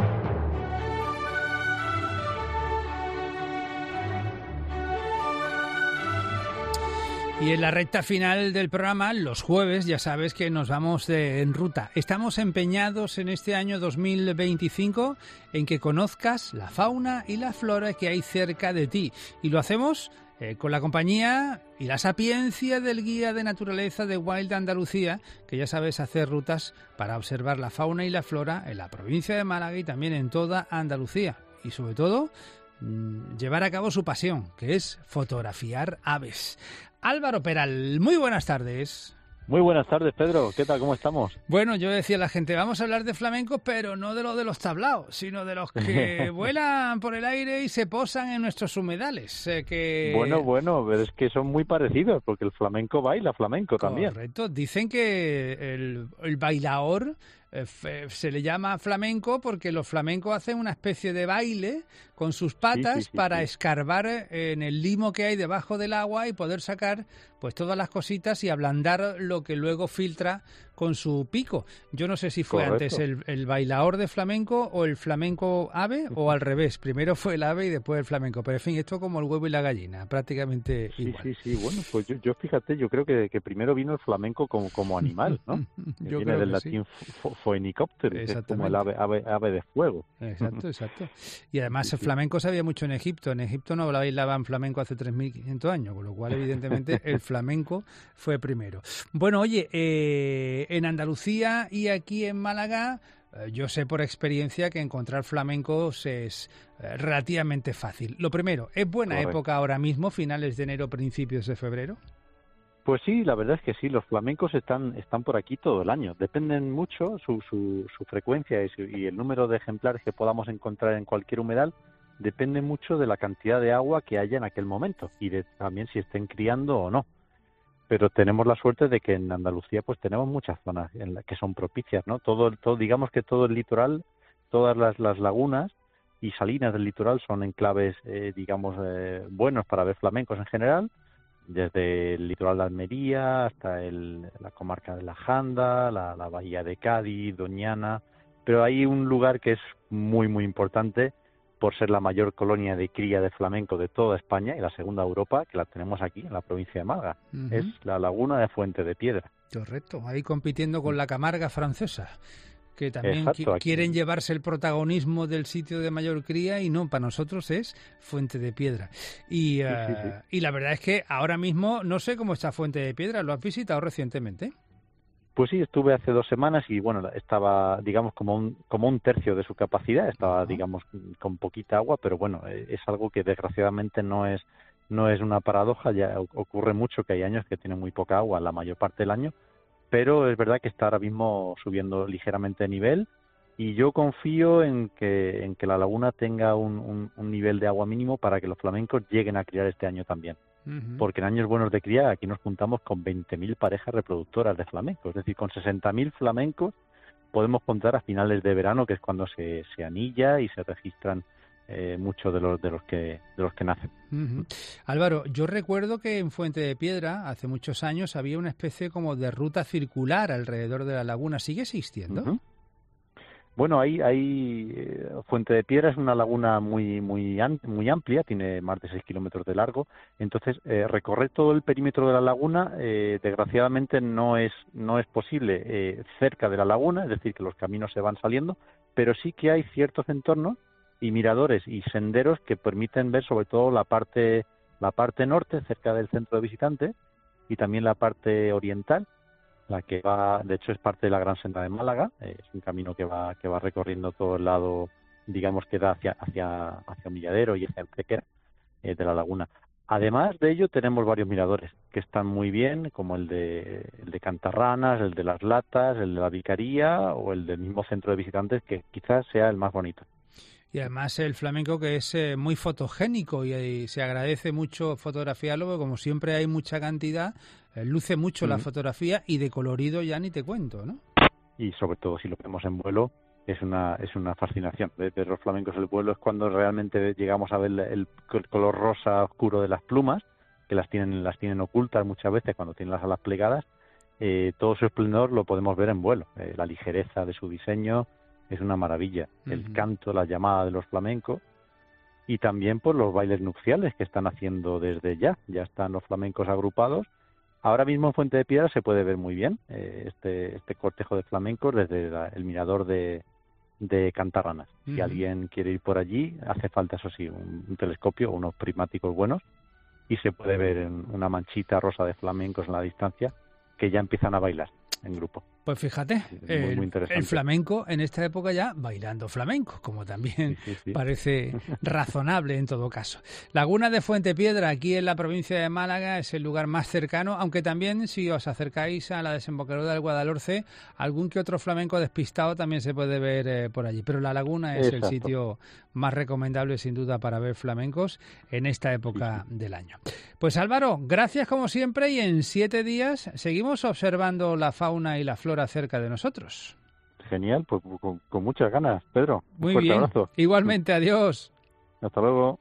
Y en la recta final del programa, los jueves, ya sabes que nos vamos de, en ruta. Estamos empeñados en este año dos mil veinticinco en que conozcas la fauna y la flora que hay cerca de ti. Y lo hacemos Eh, con la compañía y la sapiencia del guía de naturaleza de Wild Andalucía, que ya sabes hacer rutas para observar la fauna y la flora en la provincia de Málaga y también en toda Andalucía. Y sobre todo, mmm, llevar a cabo su pasión, que es fotografiar aves. Álvaro Peral, muy buenas tardes. Muy buenas tardes, Pedro. ¿Qué tal? ¿Cómo estamos? Bueno, yo decía a la gente, vamos a hablar de flamencos, pero no de los de los tablaos, sino de los que vuelan por el aire y se posan en nuestros humedales. Eh, que... Bueno, bueno, pero es que son muy parecidos, porque el flamenco baila flamenco también. Correcto. Dicen que el, el bailaor eh, f- se le llama flamenco porque los flamencos hacen una especie de baile con sus patas sí, sí, sí, para sí. escarbar en el limo que hay debajo del agua y poder sacar pues todas las cositas y ablandar lo que luego filtra con su pico. Yo no sé si fue Correcto. antes el, el bailaor de flamenco o el flamenco ave o al revés. Primero fue el ave y después el flamenco. Pero en fin, esto como el huevo y la gallina, prácticamente sí, igual. Sí, sí, sí. Bueno, pues yo, yo fíjate, yo creo que, que primero vino el flamenco como, como animal, ¿no? yo viene creo del que latín sí. phoenicopter, que es como el ave, ave, ave de fuego. Exacto, exacto. Y además sí, el flamenco se había mucho en Egipto. En Egipto no bailaban flamenco hace tres mil quinientos años, con lo cual evidentemente el flamenco fue primero. Bueno, oye, eh, en Andalucía y aquí en Málaga eh, yo sé por experiencia que encontrar flamencos es eh, relativamente fácil. Lo primero, ¿es buena Correcto. época ahora mismo, finales de enero, principios de febrero? Pues sí, la verdad es que sí, los flamencos están están por aquí todo el año. Dependen mucho su, su, su frecuencia y, su, y el número de ejemplares que podamos encontrar en cualquier humedal, depende mucho de la cantidad de agua que haya en aquel momento y de también si estén criando o no. Pero tenemos la suerte de que en Andalucía pues tenemos muchas zonas en la que son propicias, ¿no? Todo, todo digamos que todo el litoral, todas las, las lagunas y salinas del litoral son enclaves, eh, digamos, eh, buenos para ver flamencos en general, desde el litoral de Almería hasta el, la comarca de la Janda, la, la bahía de Cádiz, Doñana, pero hay un lugar que es muy muy importante por ser la mayor colonia de cría de flamenco de toda España y la segunda de Europa, que la tenemos aquí en la provincia de Málaga. Uh-huh. Es la laguna de Fuente de Piedra. Correcto, ahí compitiendo con la Camarga francesa, que también Exacto, qui- aquí. quieren llevarse el protagonismo del sitio de mayor cría y no, para nosotros es Fuente de Piedra. Y, Sí, uh, sí, sí. y la verdad es que ahora mismo no sé cómo está Fuente de Piedra, ¿lo has visitado recientemente? Pues sí, estuve hace dos semanas y bueno, estaba, digamos, como un, como un tercio de su capacidad, estaba, digamos, con poquita agua, pero bueno, eh, es algo que desgraciadamente no es, no es una paradoja, ya o- ocurre mucho que hay años que tienen muy poca agua la mayor parte del año, pero es verdad que está ahora mismo subiendo ligeramente de nivel y yo confío en que, en que la laguna tenga un, un, un nivel de agua mínimo para que los flamencos lleguen a criar este año también. Uh-huh. Porque en años buenos de cría aquí nos juntamos con veinte mil parejas reproductoras de flamencos, es decir, con sesenta mil flamencos podemos contar a finales de verano, que es cuando se, se anilla y se registran eh, muchos de los de los que de los que nacen. Uh-huh. Álvaro, yo recuerdo que en Fuente de Piedra hace muchos años había una especie como de ruta circular alrededor de la laguna, ¿sigue existiendo? Ujú. Bueno, ahí, ahí eh, Fuente de Piedra es una laguna muy muy an- muy amplia, tiene más de seis kilómetros de largo. Entonces, eh, recorrer todo el perímetro de la laguna, eh, desgraciadamente no es no es posible eh, cerca de la laguna, es decir, que los caminos se van saliendo, pero sí que hay ciertos entornos y miradores y senderos que permiten ver sobre todo la parte la parte norte, cerca del centro de visitantes, y también la parte oriental, la que va, de hecho es parte de la Gran Senda de Málaga, eh, es un camino que va que va recorriendo todo el lado, digamos que da hacia hacia hacia Milladero y hacia Antequera eh, de la laguna. Además de ello tenemos varios miradores que están muy bien, como el de el de Cantarranas, el de las Latas, el de la Vicaría o el del mismo centro de visitantes, que quizás sea el más bonito. Y además el flamenco que es eh, muy fotogénico y, y se agradece mucho fotografiarlo, porque como siempre hay mucha cantidad, eh, luce mucho la Ujú. fotografía y de colorido ya ni te cuento, ¿no? Y sobre todo si lo vemos en vuelo es una es una fascinación. Ver ver los flamencos en el vuelo es cuando realmente llegamos a ver el, el color rosa oscuro de las plumas, que las tienen las tienen ocultas muchas veces cuando tienen las alas plegadas. Eh, todo su esplendor lo podemos ver en vuelo. Eh, la ligereza de su diseño es una maravilla. El Ujú. canto, la llamada de los flamencos y también por los bailes nupciales que están haciendo desde ya. Ya están los flamencos agrupados. Ahora mismo en Fuente de Piedra se puede ver muy bien eh, este este cortejo de flamencos desde la- el mirador de, de Cantarranas. Si Ujú. alguien quiere ir por allí, hace falta, eso sí, un, un telescopio o unos prismáticos buenos y se puede ver en una manchita rosa de flamencos en la distancia que ya empiezan a bailar en grupo. Pues fíjate, muy, el, muy interesante. el flamenco en esta época ya bailando flamenco, como también Sí, sí, sí. parece razonable en todo caso. Laguna de Fuente Piedra, aquí en la provincia de Málaga, es el lugar más cercano, aunque también si os acercáis a la desembocadura del Guadalhorce, algún que otro flamenco despistado también se puede ver eh, por allí. Pero la Laguna es Exacto. el sitio más recomendable sin duda para ver flamencos en esta época del año. Pues Álvaro, gracias como siempre y en siete días seguimos observando la fauna y la flora cerca de nosotros. Genial, pues con, con muchas ganas, Pedro. Un Muy fuerte bien. abrazo. Igualmente, adiós. Hasta luego.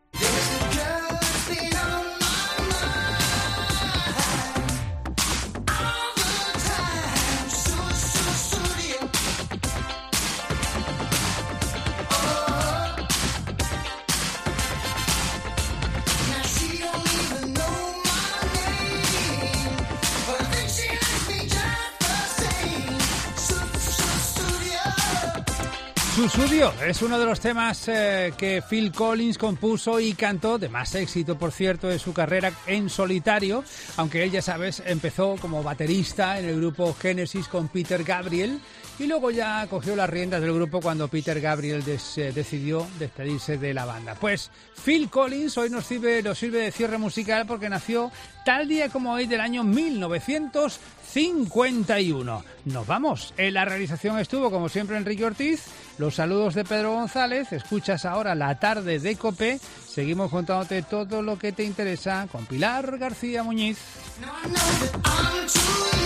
Susudio es uno de los temas eh, que Phil Collins compuso y cantó, de más éxito, por cierto, en su carrera en solitario, aunque él, ya sabes, empezó como baterista en el grupo Genesis con Peter Gabriel y luego ya cogió las riendas del grupo cuando Peter Gabriel des, eh, decidió despedirse de la banda. Pues Phil Collins hoy nos sirve, nos sirve de cierre musical porque nació tal día como hoy del año mil novecientos cincuenta y uno. Nos vamos. En la realización estuvo, como siempre, Enrique Ortiz. Los saludos de Pedro González. Escuchas ahora La Tarde de COPE. Seguimos contándote todo lo que te interesa con Pilar García Muñiz. No, no,